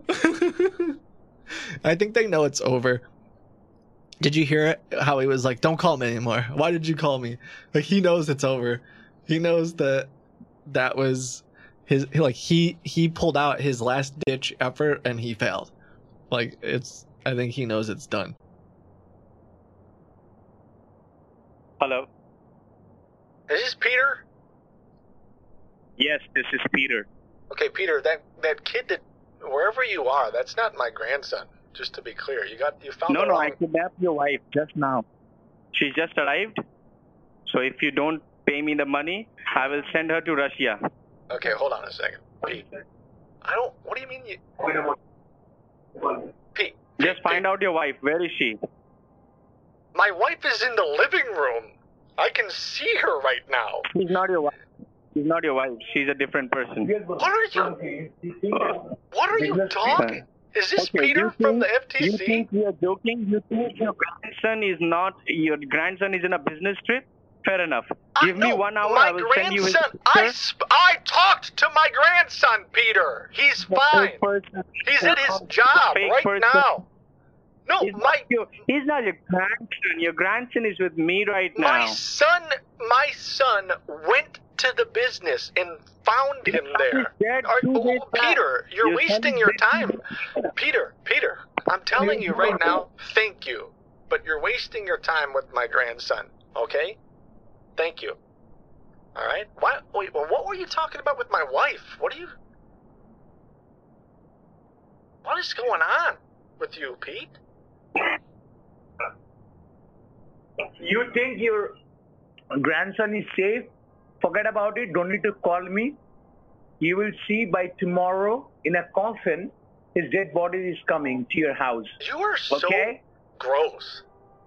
I think they know it's over. Did you hear it? How he was like, "Don't call me anymore. Why did you call me?" Like, he knows it's over. He knows that was his, like, he pulled out his last ditch effort and he failed. Like, I think he knows it's done. Hello. Is this Peter? Yes, this is Peter. Okay, Peter, that kid that, wherever you are, that's not my grandson. Just to be clear, you found No, the wrong... I kidnapped your wife just now. She just arrived. So if you don't pay me the money, I will send her to Russia. Okay, hold on a second, Pete. What do you mean you... Pete. Just find out your wife. Where is she? My wife is in the living room. I can see her right now. She's not your wife. She's not your wife. She's a different person. What are you talking? Is this Peter from the FTC? You think we are joking? You think your grandson is in a business trip? Fair enough. Give me 1 hour, I will send you his picture. I talked to my grandson, Peter. He's fine. He's at his job right now. No, he's not your grandson. Your grandson is with me right now. My son went to the business and found him there. Peter, you're wasting your time. Peter, I'm telling you right now, thank you. But you're wasting your time with my grandson, okay? Thank you. All right? Wait, what were you talking about with my wife? What is going on with you, Pete? You think your grandson is safe? Forget about it. Don't need to call me. You will see by tomorrow in a coffin, his dead body is coming to your house. You are so gross.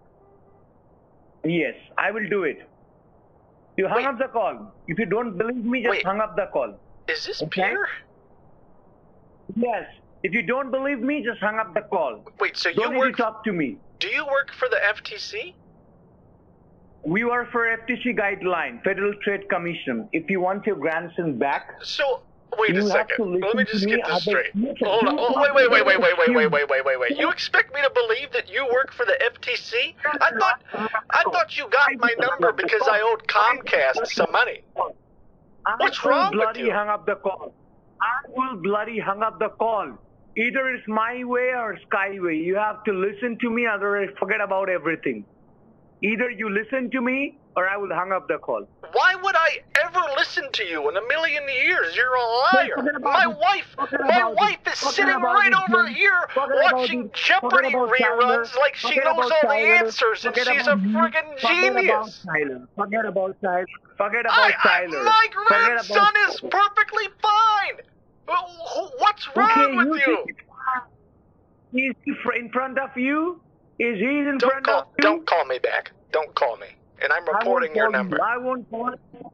Yes, I will do it. You hung up the call. If you don't believe me, just hang up the call. Is this Peter? Yes. If you don't believe me, just hang up the call. Wait, so don't need to talk to me. Do you work for the FTC? We work for FTC guideline, Federal Trade Commission. If you want your grandson back, so wait a second. Let me just get this straight. Hold on. Oh, wait. You expect me to believe that you work for the FTC? I thought you got my number because I owed Comcast some money. What's wrong with you? Hang up the call. I will bloody hang up the call. Either it's my way or Skyway. You have to listen to me, otherwise forget about everything. Either you listen to me or I will hang up the call. Why would I ever listen to you in a million years? You're a liar. My wife is sitting right over here watching Jeopardy reruns like she knows all the answers and she's a friggin' genius. Forget about Tyler. Forget about Tyler. My grandson is perfectly fine. What's wrong with you? He's in front of you? Is he in front of you? Don't call me back. Don't call me. And I'm reporting your number. I won't call you.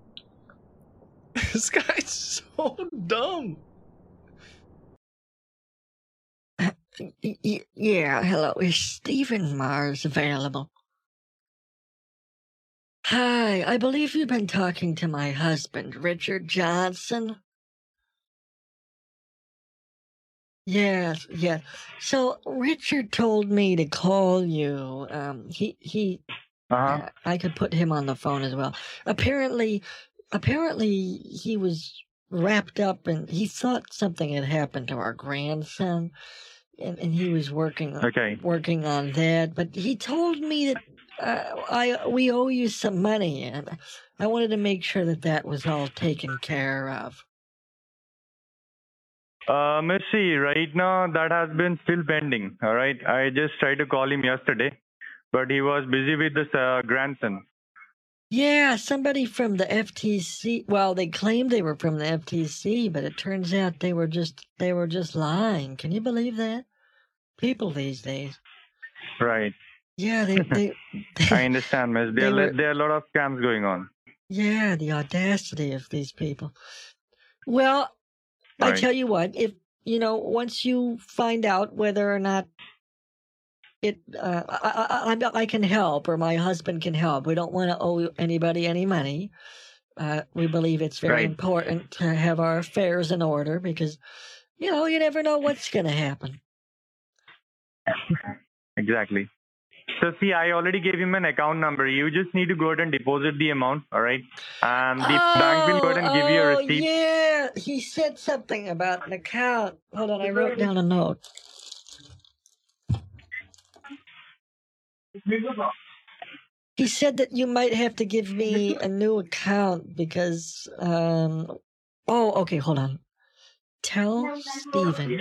This guy's so dumb. Yeah, hello. Is Stephen Mars available? Hi, I believe you've been talking to my husband, Richard Johnson. Yes. So Richard told me to call you. I could put him on the phone as well. Apparently he was wrapped up and he thought something had happened to our grandson, and he was working on that. But he told me that we owe you some money, and I wanted to make sure that was all taken care of. Missy, right now that has been still pending. All right, I just tried to call him yesterday, but he was busy with his grandson. Yeah, somebody from the FTC. Well, they claimed they were from the FTC, but it turns out they were just lying. Can you believe that? People these days. Right. Yeah, they I understand, miss. There are a lot of scams going on. Yeah, the audacity of these people. Well, I tell you what, if once you find out whether or not I can help or my husband can help, we don't want to owe anybody any money. We believe it's very important to have our affairs in order because, you never know what's going to happen. Exactly. So see, I already gave him an account number. You just need to go ahead and deposit the amount, all right? And the bank will go ahead and give you a receipt. Yeah, he said something about an account. Hold on, I wrote down a note. He said that you might have to give me a new account because, okay, hold on. Tell Steven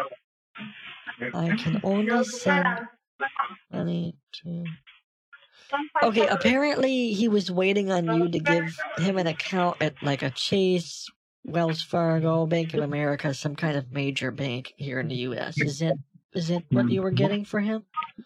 I can only send money to... Okay, apparently he was waiting on you to give him an account at like a Chase, Wells Fargo, Bank of America, some kind of major bank here in the U.S. Is it what you were getting for him?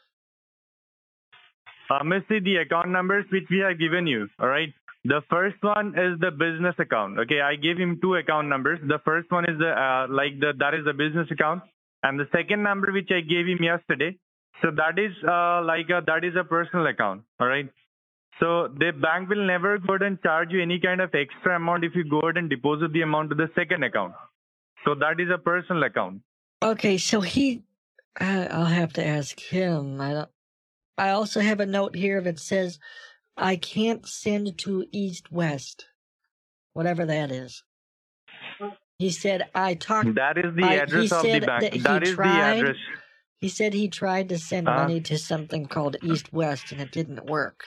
Missy, the account numbers which we have given you, all right? The first one is the business account. Okay, I gave him 2 account numbers. The first one is that is the business account, and the second number which I gave him yesterday. So that is that is a personal account. All right. So the bank will never go ahead and charge you any kind of extra amount if you go ahead and deposit the amount to the second account. So that is a personal account. Okay, so I'll have to ask him. I also have a note here that says I can't send to East West, whatever that is. He said That is the address of the bank. That is the address. He said he tried to send money to something called East West and it didn't work.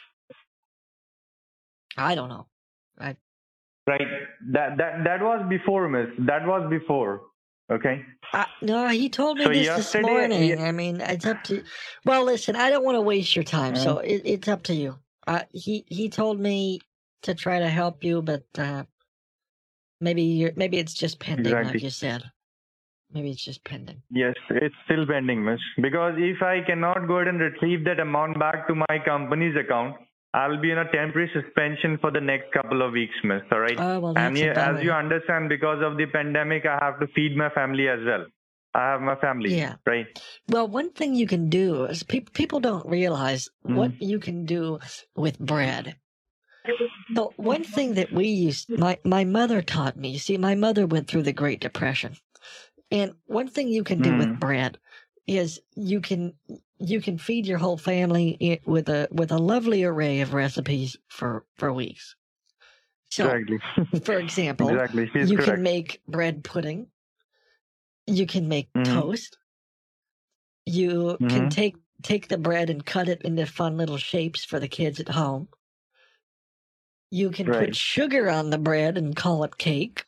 I don't know. Right. That was before, miss. That was before. Okay. No, he told me this morning. I mean, it's up to. Well, listen, I don't want to waste your time, so it's up to you. He told me to try to help you, but maybe it's just pending, like you said. Maybe it's just pending. Yes, it's still pending, miss. Because if I cannot go ahead and retrieve that amount back to my company's account, I'll be in a temporary suspension for the next couple of weeks, miss. All right. Well, and as you understand, because of the pandemic, I have to feed my family as well. I have my family. Yeah. Right. Well, one thing you can do is people don't realize what you can do with bread. The one thing that we used, my mother taught me. You see, my mother went through the Great Depression. And one thing you can do with bread is you can feed your whole family with a lovely array of recipes for weeks. So, for example, you can make bread pudding. You can make toast. You can take the bread and cut it into fun little shapes for the kids at home. You can put sugar on the bread and call it cake.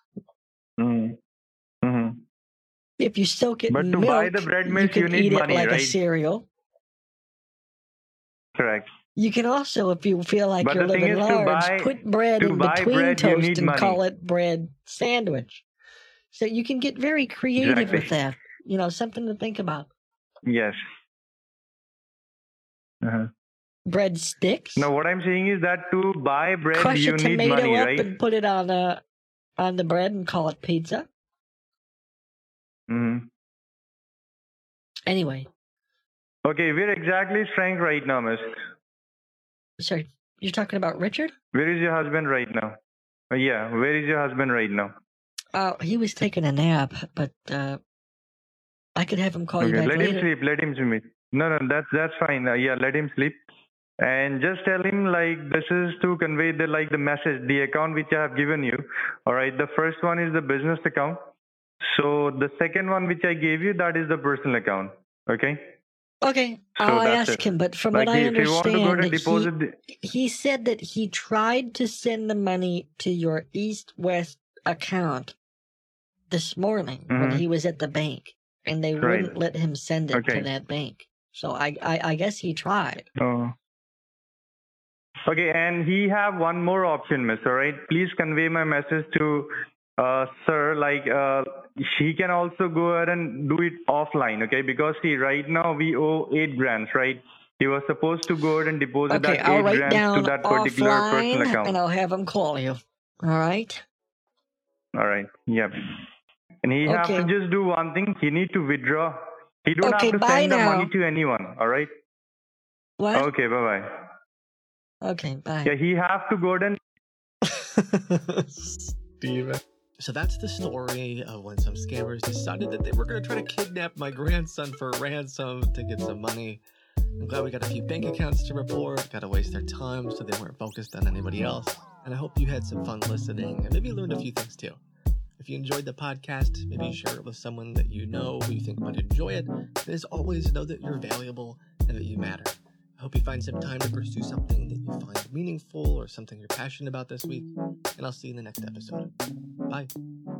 If you soak it in milk, buy the bread milk, you can eat money, it like a cereal. Correct. You can also, if you feel like you're living large, put bread in between toast and call it bread sandwich. So you can get very creative with that. Something to think about. Yes. Bread sticks. No, what I'm saying is that to buy bread, crush you need money, right? Crush a tomato up and put it on the bread and call it pizza. Anyway. Okay, where exactly is Frank right now, miss? Sorry, you're talking about Richard? Where is your husband right now? Yeah, where is your husband right now? He was taking a nap, but I could have him call you back later. Let him sleep. Let him sleep. No, that's fine. Let him sleep. And just tell him this is to convey the message, the account which I have given you. All right, the first one is the business account. So the second one which I gave you, that is the personal account. Okay. Okay, I'll ask him, but from what I understand, he said that he tried to send the money to your East-West account this morning when he was at the bank, and they wouldn't let him send it to that bank. So I guess he tried. Oh. Okay, and he have one more option, miss, all right? Please convey my message to sir, he can also go ahead and do it offline, okay? Because right now we owe 8 grand, right? He was supposed to go ahead and deposit Okay, that I'll 8 write grams down to that particular personal offline, account. and I'll have him call you. All right? All right. Yep. And he have to just do one thing. He need to withdraw. He don't have to send the money to anyone. All right? What? Okay, bye-bye. Okay, bye. Yeah, he have to go ahead and... Steven. So that's the story of when some scammers decided that they were going to try to kidnap my grandson for ransom to get some money. I'm glad we got a few bank accounts to report, got to waste their time so they weren't focused on anybody else. And I hope you had some fun listening and maybe learned a few things too. If you enjoyed the podcast, maybe share it with someone that you know who you think might enjoy it. And as always, know that you're valuable and that you matter. I hope you find some time to pursue something that you find meaningful or something you're passionate about this week. And I'll see you in the next episode. Bye.